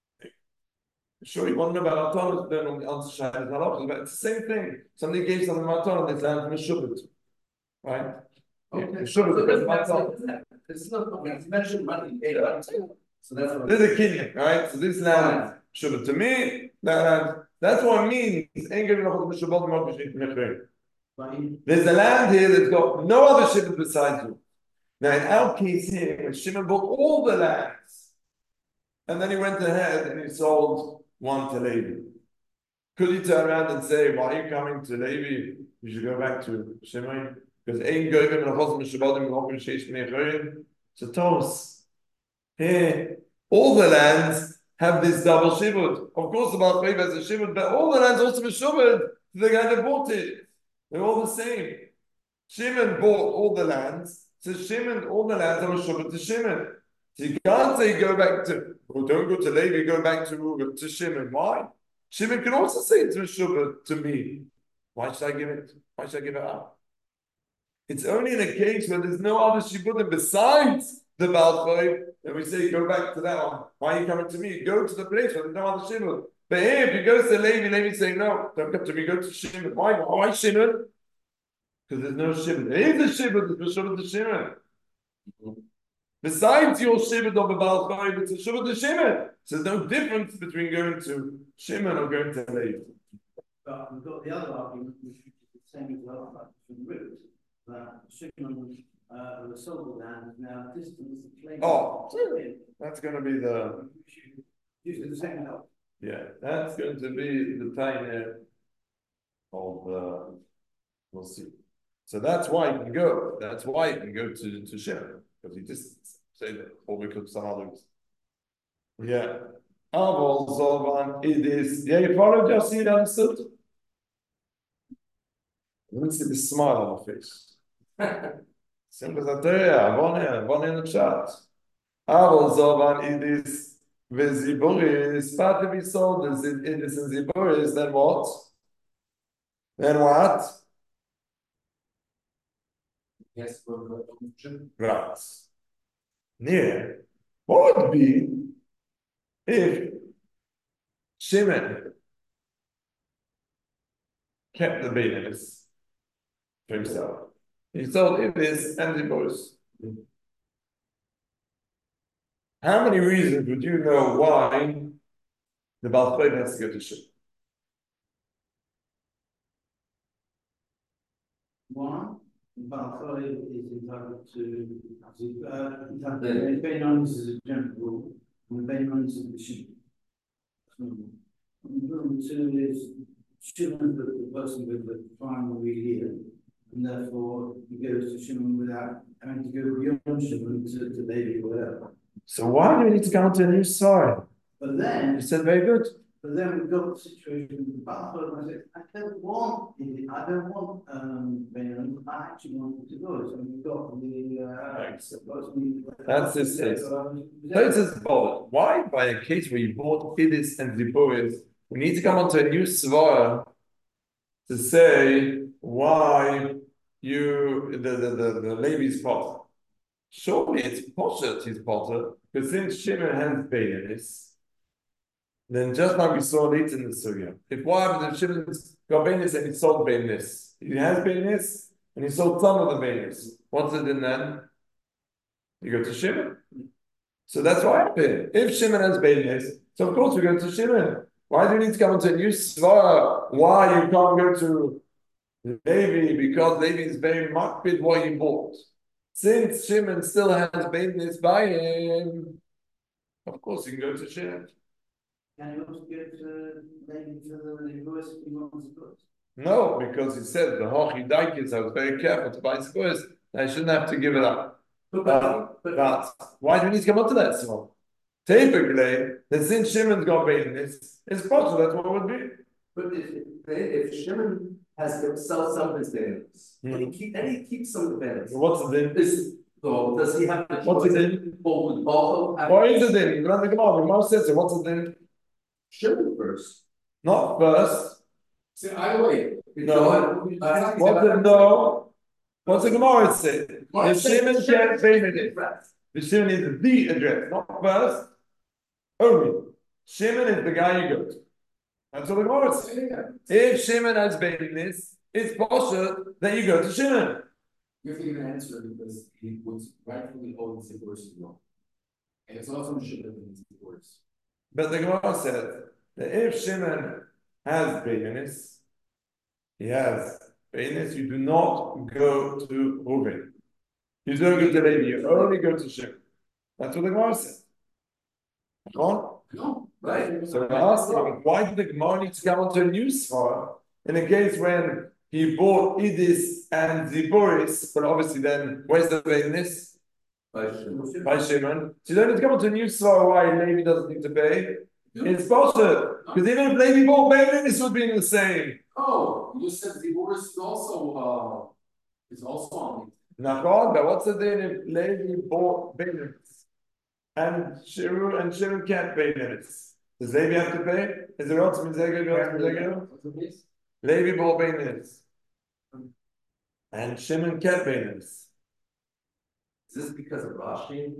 Sure, you want to know about Aton, don't normally answer Shahid Halachas, but it's the same thing. Somebody gave something to Aton, and this land from a Shubbat. Right? Okay. Shubbat, This is not it's mentioned money paid out. So that's what this is a Kenyan, right? So this land, Shubbat to me, that land, that's what it means. Ain't giving a Chot Mishabot Mokim Shish. There's a land here that's got no other Shubbat besides you. Now, in our case here, when Shimon bought all the lands, and then he went ahead and he sold one to Levi. Could he turn around and say, why are you coming to Levi? You should go back to Shimon? Because ain't going to so Tos. Here, all the lands have this double shibud. Of course, the Baal Chayv has a shibud, but all the lands also have shibud to the guy that bought it. They're all the same. Shimon bought all the lands, so Shimon, all the lands are a shibud to Shimon. So you can't say go back to, well, don't go to Levi, go back to Shimon. Why? Shimon can also say it's Meshubah to me. Why should I give it? Why should I give it up? It's only in a case where there's no other Shibudim besides the Baal Chayv, and we say go back to that one. Why are you coming to me? Go to the place where there's no other Shibud. But here, if you go to Levi, Levi say no, don't come to me, go to Shimon. Why Shimon? Because there's no Shibud. There is a Shibud, there's Meshubah to Shimon. Besides your Shibud of a Baal Chayv, it's a Shibud to Shimon. So there's no difference between going to Shimon or going to Levi. But we've got the other argument, which is the same as well, but from root, that Shimon sold the land now distance the claim. Oh, that's going to be the. Usually the second help. Yeah, that's going to be the time of we'll see. So that's why you can go. That's why you can go to Shimon. Because he just said that, or because of some others. Yeah. Aval Zovan, it is. Yeah, you followed, just see it understood. Let me see the smile on my face. Simple as I tell you, one in the chat. Aval Zovan, it is. Viziburis, part to be sold is it is in Ziburis, then what? Then what? Yes, Right. Near. What would be if Shimon kept the business for himself? He sold Ibis and Ziburis. How many reasons would you know why the Baal Chayv has to go to Shimon? One, Baal Chayv is entitled to Ben is a general rule, and Ben is a Shimon. Number two is Shimon, the person with the primary here, and therefore he goes to Shimon without having to go beyond Shimon to Levi or whatever. So why do we need to go into a new story? But then You said very good. But then we've got the situation with the Balfour, and I said, I don't want Benjamin, I actually want to go. So we've got That's his case. So it says, why by a case where you bought Idis and Ziboris, we need to come onto a new svara to say why the Levi's potter. Surely it's Poshet his potter, because since Shimon has Beinis, then just like we saw later in the Sugya, if what happens if Shimon's got Beinis and he sold Beinis, he has Beinis and he sold some of the Beinis, what's it in then? You go to Shimon. So that's what happened. If Shimon has Beinis, so of course we go to Shimon. Why do we need to come into a new svara? Why you can't go to Levi? Because Levi is very makpid what you bought. Since Shimon still has Beinis by him, of course you can go to Shimon. Can you also get Levi to the invoice if he wants the goods? No, because he said the Hochi Daikis, I was very careful to buy Spurs, I shouldn't have to give it up. But why do we need to come up to that small? Typically, that since Shimon's got Beinis, it's possible that's what it would be. But if Shimon has to sell some of his bananas, and he keeps some of the bananas. What's the din? Does he have the What's the din? What is the din? The Gemara says it. What's the din? Shimon first. Not first. See, either way. No. What's the no? What's the Gemara say? If Shimon can't say it, the Shimon is the address, not first. Only. Shimon is the guy you go to. That's what the Gemara says. If Shimon has Beinis, it's possible that you go to Shimon. You have to give an answer because he was rightfully owed the divorce as well. And it's also Shimon in his divorce. But the Gemara said that if Shimon has Beinis, he has Beinis, you do not go to Reuven. You don't go to Levi, you only go to Shimon. That's what the Gemara said. No, right. So we're asking, why did the Gemara need to come onto a new svara in a case when he bought Idis and Ziboris, but obviously then, where's the Beinis? By Shimon. So you don't need to come onto a new svara why Levi doesn't need to pay. It's bullshit. Because even if Levi bought Beinis, this would be the same. Oh, you said divorce is also on Nachon, but what's the thing if Levi bought Beinis? And Shimon can't pay Beinis. Does Levi have to pay? Is there also Mizega? Levi bought Beinis. And Shimon can't pay Beinis. Is this because of Rashi?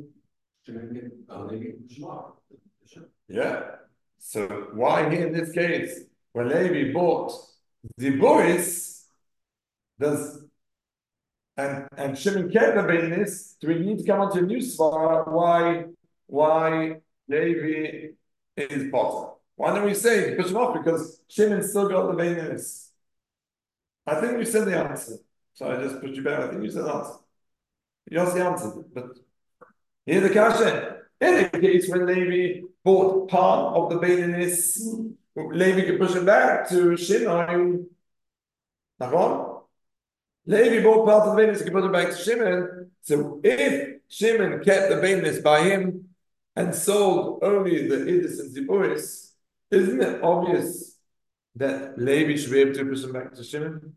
Yeah. So why here in this case, when Levi bought Ziboris, does and Shimon kept the Beinis, do we need to come on to a new svara why Levi is potter? Why don't we say push him off because Shimon still got the Beinis? I think you said the answer. So I just put you back. I think you said the answer. You also answered it, but here's the question. In a case when Levi bought part of the Beinis, Levi could push it back to Shimon. Nachon? Levi bought part of the Beinis, he could put it back to Shimon. So if Shimon kept the Beinis by him and sold only the Idis and Ziboris, isn't it obvious that Levi should be able to push him back to Shimon?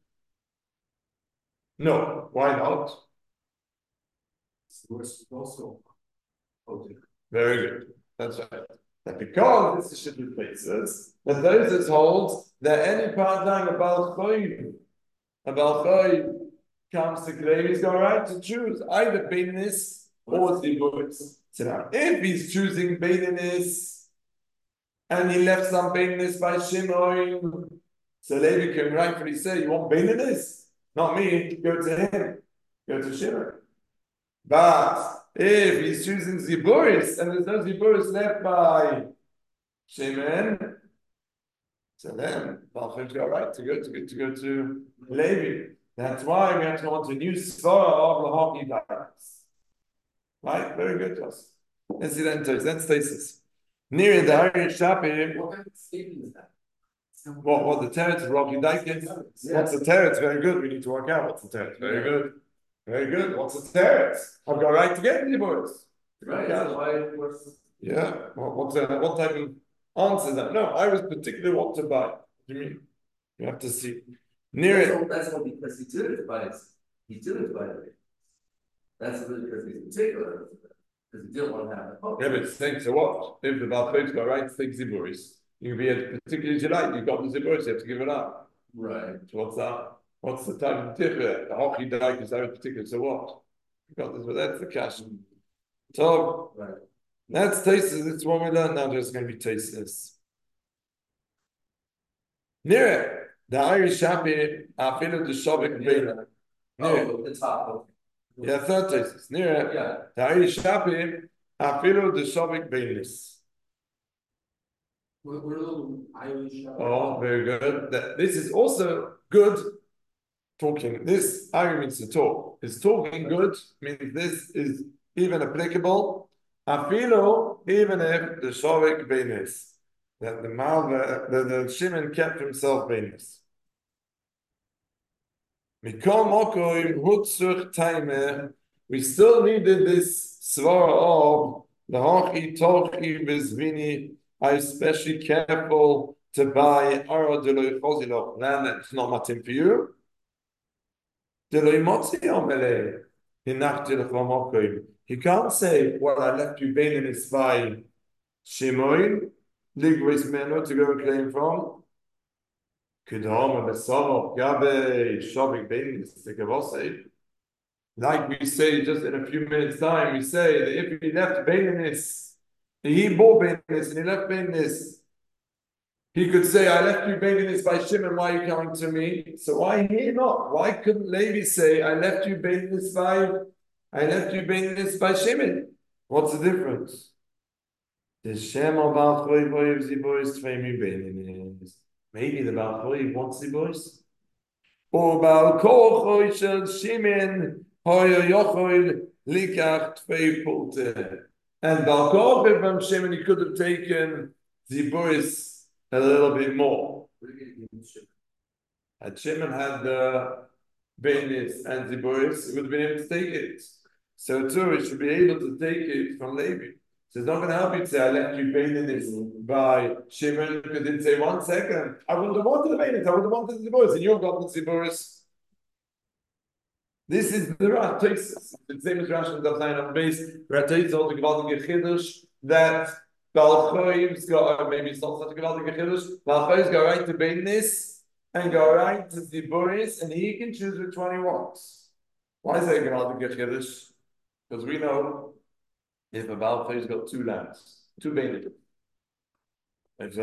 No, why not? also. Okay. Very good. That's right. That because this is Shittul places, that those that hold that any part time about Choy comes to claim he's got a right to choose either Beinis or Ziboris. So now, if he's choosing Beinis and he left some Beinis by Shimon, so Levi can rightfully say, "You want Beinis? Not me. Go to him. Go to Shimon." But if he's choosing Ziboris and there's no Ziboris left by Shimon, so then Balchim's got right to go to Levi. That's why we have to go on to a new svara of Lahochi Daikis. Right? Very good, Joss. Let's see that in Toys. Let's taste this. Near the Harish Shapim. What kind of statement is that? What the teretz? Rocky Daikin. What's the teretz? Very good. We need to work out what's the teretz. Very good. Very good. What's the teretz? I've got a right to get divorced. Right, so why, of course. Yeah. What type of answer is that? No, I was particularly what to buy. What do you mean? You have to see. Near it. That's all because he did it by he did it by the That's really because he's particular. Because he didn't want to have the hope. Yeah, but think so what? If the Balchot's got right to take Ziburis, you can be as particular as you like. You've got the Ziburis, you have to give it up. Right. So what's that? What's the type of differ? The Hochi Daik is very particular. So what? You got this, but that's the cash. So Right. let's taste this. This is what we learned now. There's going to be taste this. Near it, the Irish happy, I feel the Shabbat Near Oh, the top. Okay. yeah, third taste. Near it, Yeah. the Irish happy, I feel the Shabbat Bailis. We're a little Irish. Oh, very good. This is also good talking. This Irish means to talk. Is talking good means this is even applicable. Afilo, even if the Shavik Bailis. That the Malva, the Shimon kept himself Bailis. Mikol Mokoim Hutzur Taime. We still needed this svara of the Hachi Tochi Bizvini. I'm especially careful to buy Ara Deloy Chozilo. Land that's not matim for you. Deloy Motzi Omele. He can't say, well, I left you Bain is by Shimoin, Ligris Meno to go and claim from. Kudama Besavo, Gabe, Shavik Bain is the Gavose. Like we say just in a few minutes' time, we say that if he left Bainis, he bought Bainis and he left Bainis, he could say, I left you Bainis by Shimon, why are you coming to me? So why he not? Why couldn't Levi say, I left you Bainis by Shimon? What's the difference? The Shem of Baal Choy Boyev Zibois Tvemi Bainis. Maybe the Baal Choy wants Zibois. Or Baal Kol Choy Shel Shimon Hoyo Yochoy Likach Tvei Pulte. And Baal Kol from Shimon, he could have taken Zibois a little bit more. Had Shimon had the Bainis and Ziboris, he would have been able to take it. So too, he should be able to take it from Levi. So it's not going to help you to say, I left you Bainis by Shimon, because it didn't say 1 second. I wouldn't have wanted the Bainis, I would have wanted the Ziboris, and you've got the Ziboris. This is the Rash. The same as Rash and Dafnain on the base. Rash told the Gewaltige Chiddush that Balchoiv's got, maybe it's not such a Gewaltige Chiddush, Balchoiv's got right to Bainis and got right to Ziboris, and he can choose which one he wants. Why is that a Gewaltige Chiddush? Because we know if a Balchoiv's got 2 lambs, 2 Bainis. If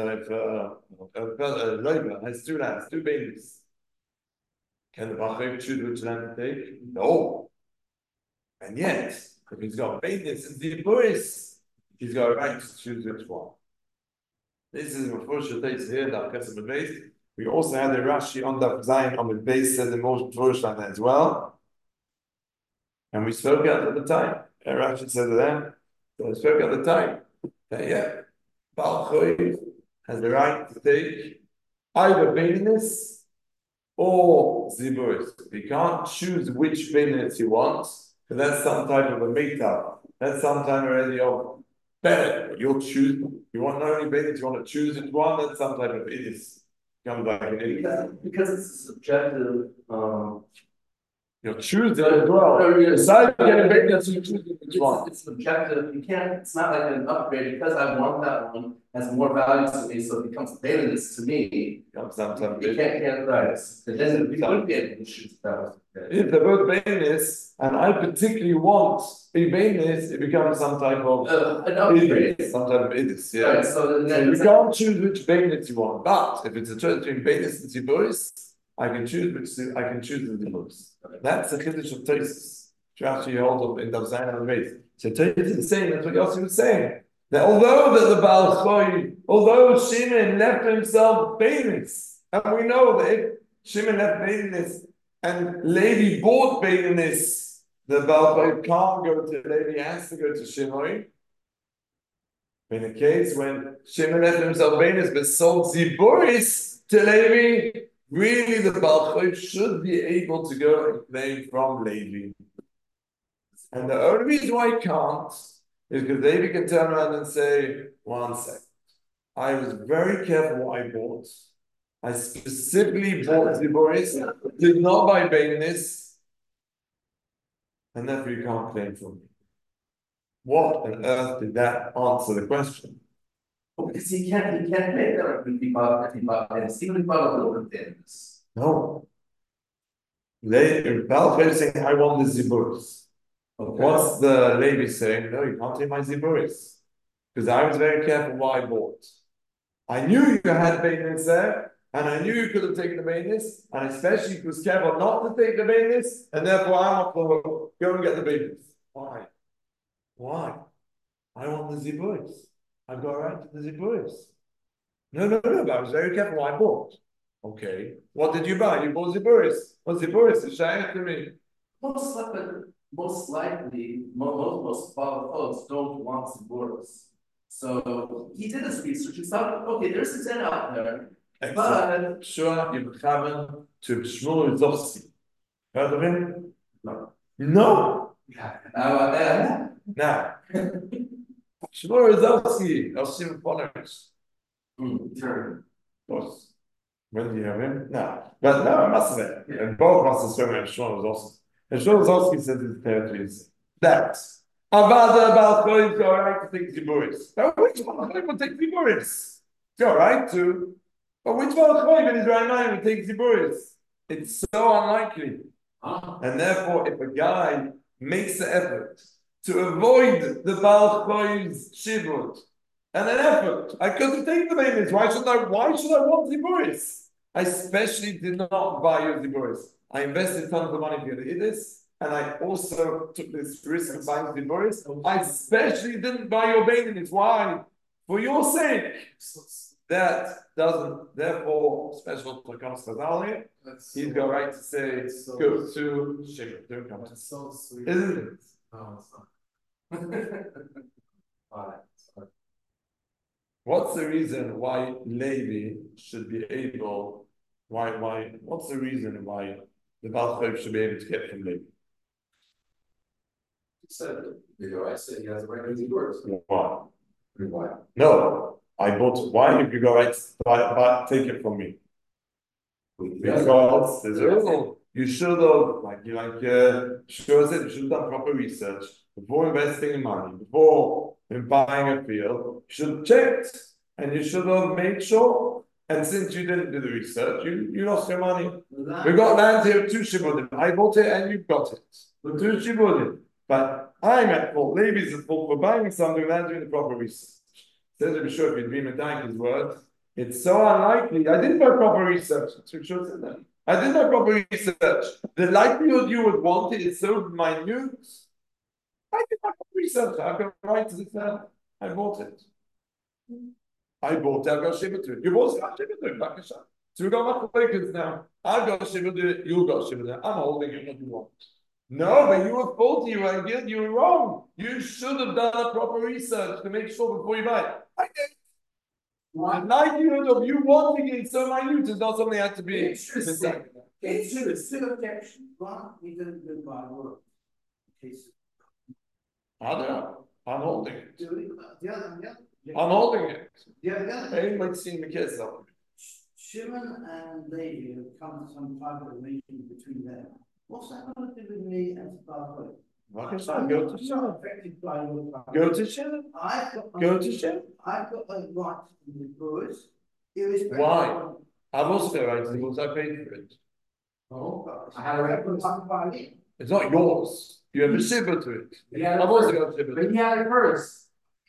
a Leiber has 2 lambs, 2 Bainis, can the Balchoiv choose which lamb to take? No. And yet, if he's got Bainis and Ziboris, he's got a right to choose which one. This is the first takes here, that Kesem base. We also had a Rashi on the Zion on the base, said the most first line as well. And we spoke out at the time. And Rashi said to them, so we spoke at the time that yeah, Baal Choiv has the right to take either Bainis or Ziboris. He can't choose which Bainis he wants, because that's some type of a meetup. That's some time already of better. You'll choose. You want not only Bainis, you want to choose which one. That's some type of idiot. Comes like an idiot. Because it's subjective. You'll choose it as well. Besides getting Bainis, you choose which one. It's subjective. You can't. It's not like an upgrade because I want that one has more value to me, so it becomes Bainis to me. Comes sometimes. You can't right. Then we wouldn't be able to choose that one. If they're both Bainis, and I particularly want a Bainis, it becomes some type of an upgrade. idiot, some type of idiot. Yeah. Right, so then you can't choose which Bainis you want. But if it's a choice between Bainis and Ziboris, I can choose the Ziboris. That's the Chiddush of Tosis. Rashi holds up in the Zayin and the base. So Tosis is saying that's what Yossi was saying. That although the Baal Choy, although Shimon left himself Bainis, and we know that if Shimon left Bainis and Levi bought Bainis, the Baal Choy can't go to Levi, he has to go to Shimon. In a case when Shimon left himself Bainis but sold Ziboris to Levi. Really, the Baal Chayv should be able to go and claim from Levi. And the only reason why he can't is because Levi can turn around and say, 1 second. I was very careful what I bought. I specifically bought Ziboris, did not buy Bainis, and therefore you can't claim from me. What on earth did that answer the question? Because he can't make that if he bought Bainis. Even if he bought a little bit Bainis. No. Baal Chayv saying, I want the Ziboris. Okay. What's the Levi saying? No, you can't take my Ziboris. Because I was very careful what I bought. I knew you had Bainis there, and I knew you could have taken the Bainis, and especially if you was careful not to take the Bainis, and therefore I'm off the hook. Go and get the Bainis. Why? Why? I want the Ziboris. I've got a right to the Ziboris. No, but I was very careful what I bought. Okay. What did you buy? You bought Ziboris. Well, Ziboris is shaykh to me. Most likely, most folks don't want Ziboris. So he did his research. He thought, okay, there's a 10 out there. Excellent. But sure, you become to Shmuel Zovsky. Heard of him? No. Now. Shmuel Zovsky, Osim followers. Turn. Boss. When do you have him? No. But no, I must have it. And both must have sworn Shmuel Zovsky. And Shmuel Zovsky says his territory is that. Avada Baal Chayv, it's all right to take Ziboris. Now, which Baal Chayv will take Ziboris? It's all right to. But which Baal Chayv in his right mind will take Ziboris? It's so unlikely. And therefore, if a guy makes the effort to avoid the Baal Chayv's shibud, and an effort, I couldn't take the Bainis. Why should I want Ziboris? I especially did not buy your Ziboris. I invested tons of money for you to eat this. And I also took this risk of buying Ziboris. I especially didn't buy your Bainis. Why? For your sake. That doesn't, therefore, special to Konstantin, he's got right to say, go to Shimon. Don't come to. That's so sweet. Isn't it? No, it's not. What's the reason why Levi should be able, what's the reason why the Baal Chayv should be able to get from Levi? Said I said he has a right to Ziboris. Why? Why? No, I bought. Why, if you go right, take it from me? Because there's a rule. You should have, Shua said, you should have done proper research before investing in money, before buying a field. You should have checked, and you should have made sure. And since you didn't do the research, you lost your money. We got land here, 2 shibudim. I bought it, and you got it. 2 shibudim. But I'm at fault. Levi's at fault for buying something without doing the proper research. Says to be sure if you'd be medayik his words, it's so unlikely. I did my proper research. That's what Shua said that. I did my proper research. The likelihood you would want it is so minute. I did my proper research. I've got right to this now. I bought it. I've got shiva to it. You've also got shiva to it. So we've got my now. I've got shiva to it. You've got shiva to it. I'm holding it what you want. No, but you were faulty, you were guilty, you were wrong. You should have done a proper research to make sure before you buy it. I did. The likelihood of you wanting it so minute is not something that had to be. Interesting. It's true. Still objection. But we didn't do by word. I don't know. I'm holding it. The other. I'm holding it. The other. I might see the kids up. Shimon and Levi have come to some type of arrangement between them. What's that going to do with me as a father? Like I said, go to Shimon. Affected by your Go to Shimon. Go to Shimon. I've got a right to the goods. Why? I've also got a right to the goods. I paid for it. Oh, I had a reference. It's not yours. You have a shiver to it. I've also got a shiver to But it. he had it first.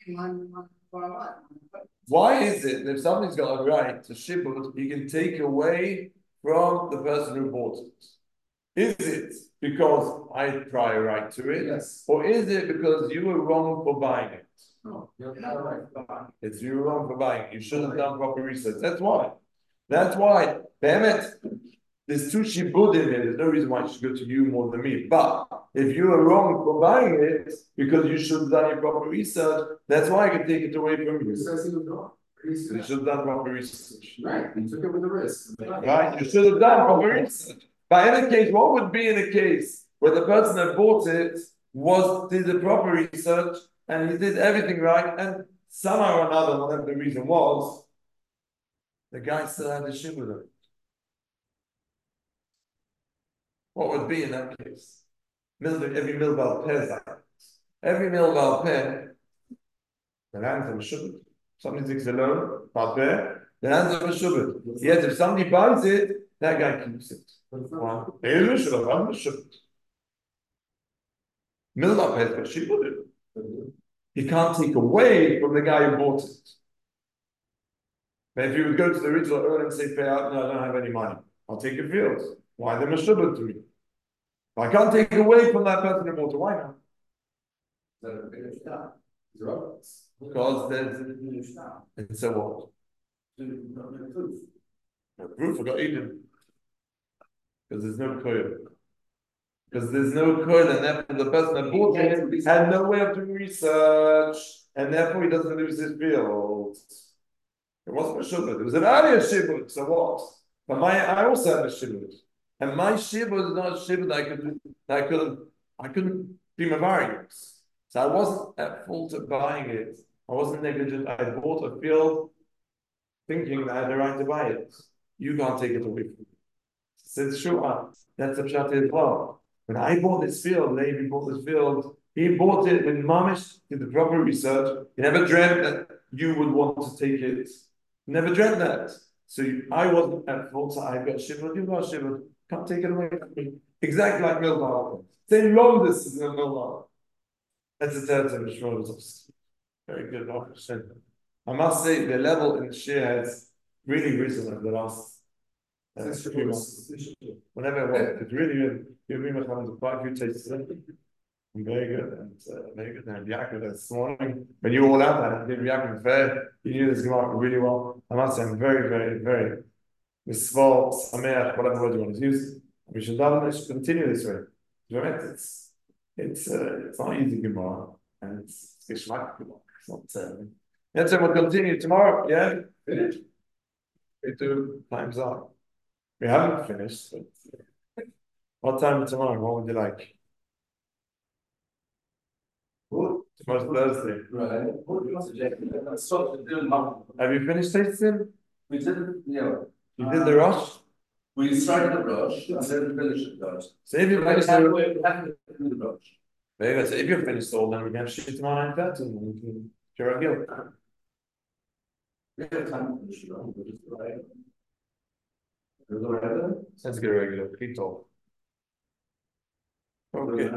Why is it that if somebody's got a right to shibud, he can take away from the person who bought it? Is it because I had prior right to it? Yes. Or is it because you were wrong for buying it? No, you're not right. It's you were wrong for buying it. You should have done proper research. That's why. That's why. Behemet, there's 2 shibudim here. There's no reason why it should go to you more than me. But if you were wrong for buying it because you should have done your proper research, that's why I can take it away from you. Says he was wrong. You should have done proper research. Right, you took it with a risk. Right, you should have done proper research. But in a case, what would be in a case where the person that bought it did the proper research and he did everything right, and somehow or another, whatever the reason was, the guy still had the shit with him? What would be in that case? Every milbal peh is like this. Every milbal peh, the land of a shubit. Somebody takes a loan, peh, the land of a shubit. Yet if somebody buys it, that guy keeps it. Why? Milbal peh is what she put it. He can't take away from the guy who bought it. But if you would go to the original owner and say, pay out, no, I don't have any money. I'll take your fields. Why the mashubah to me? I can't take away from that person who bought it. Why not? Because there's and so what? No proof. I got eaten. Because there's no code. Because there's no code, and therefore the person that bought it had no way of doing research, and therefore he doesn't lose his fields. It wasn't a shibud. It was an earlier shibud. So what? But I also had a shibud, and my shibud is not a shibud that I couldn't be my variance. So I wasn't at fault of buying it. I wasn't negligent. I bought a field thinking that I had the right to buy it. You can't take it away from me. Says sure. That's a pshat as well. When I bought this field, Levi bought this field. He bought it when Mamish did the proper research. He never dreamt that you would want to take it. Never dreamt that. So I wasn't at fault. So I got shivered. You got shivered. Can't take it away from me. Exactly like Milbar. Same long distance in Milbar. That's a terrible Mishmor. Very good. I must say the level in the share has really risen over the last few months. Whenever it was, it's really good. You've been with quite a few tastes. Very good, and very good. And Yaakov this morning, when you were all out there, Yaakov fair, you knew this Gemara really well. I must say, I'm very, very, very misfall, sameach, whatever word you want to use. We should continue this way. It's not easy Gemara, and it's geschmack Gemara. It's not. So we'll continue tomorrow. Yeah, finish. We do. Time's up. We haven't finished. But what time tomorrow? What would you like? Tomorrow's Thursday. Right. What do you suggest? Have you finished tasting? We did, yeah. You did the rush? We started the rush and then finished the rush. So if you finished halfway, halfway through the rush. very good. So if you're finished all, then we can shoot tomorrow 9:30 and we can cure a guilt. We have time to finish the rush, which is right. Is it right? Sounds good, regular. Keep talking. Okay.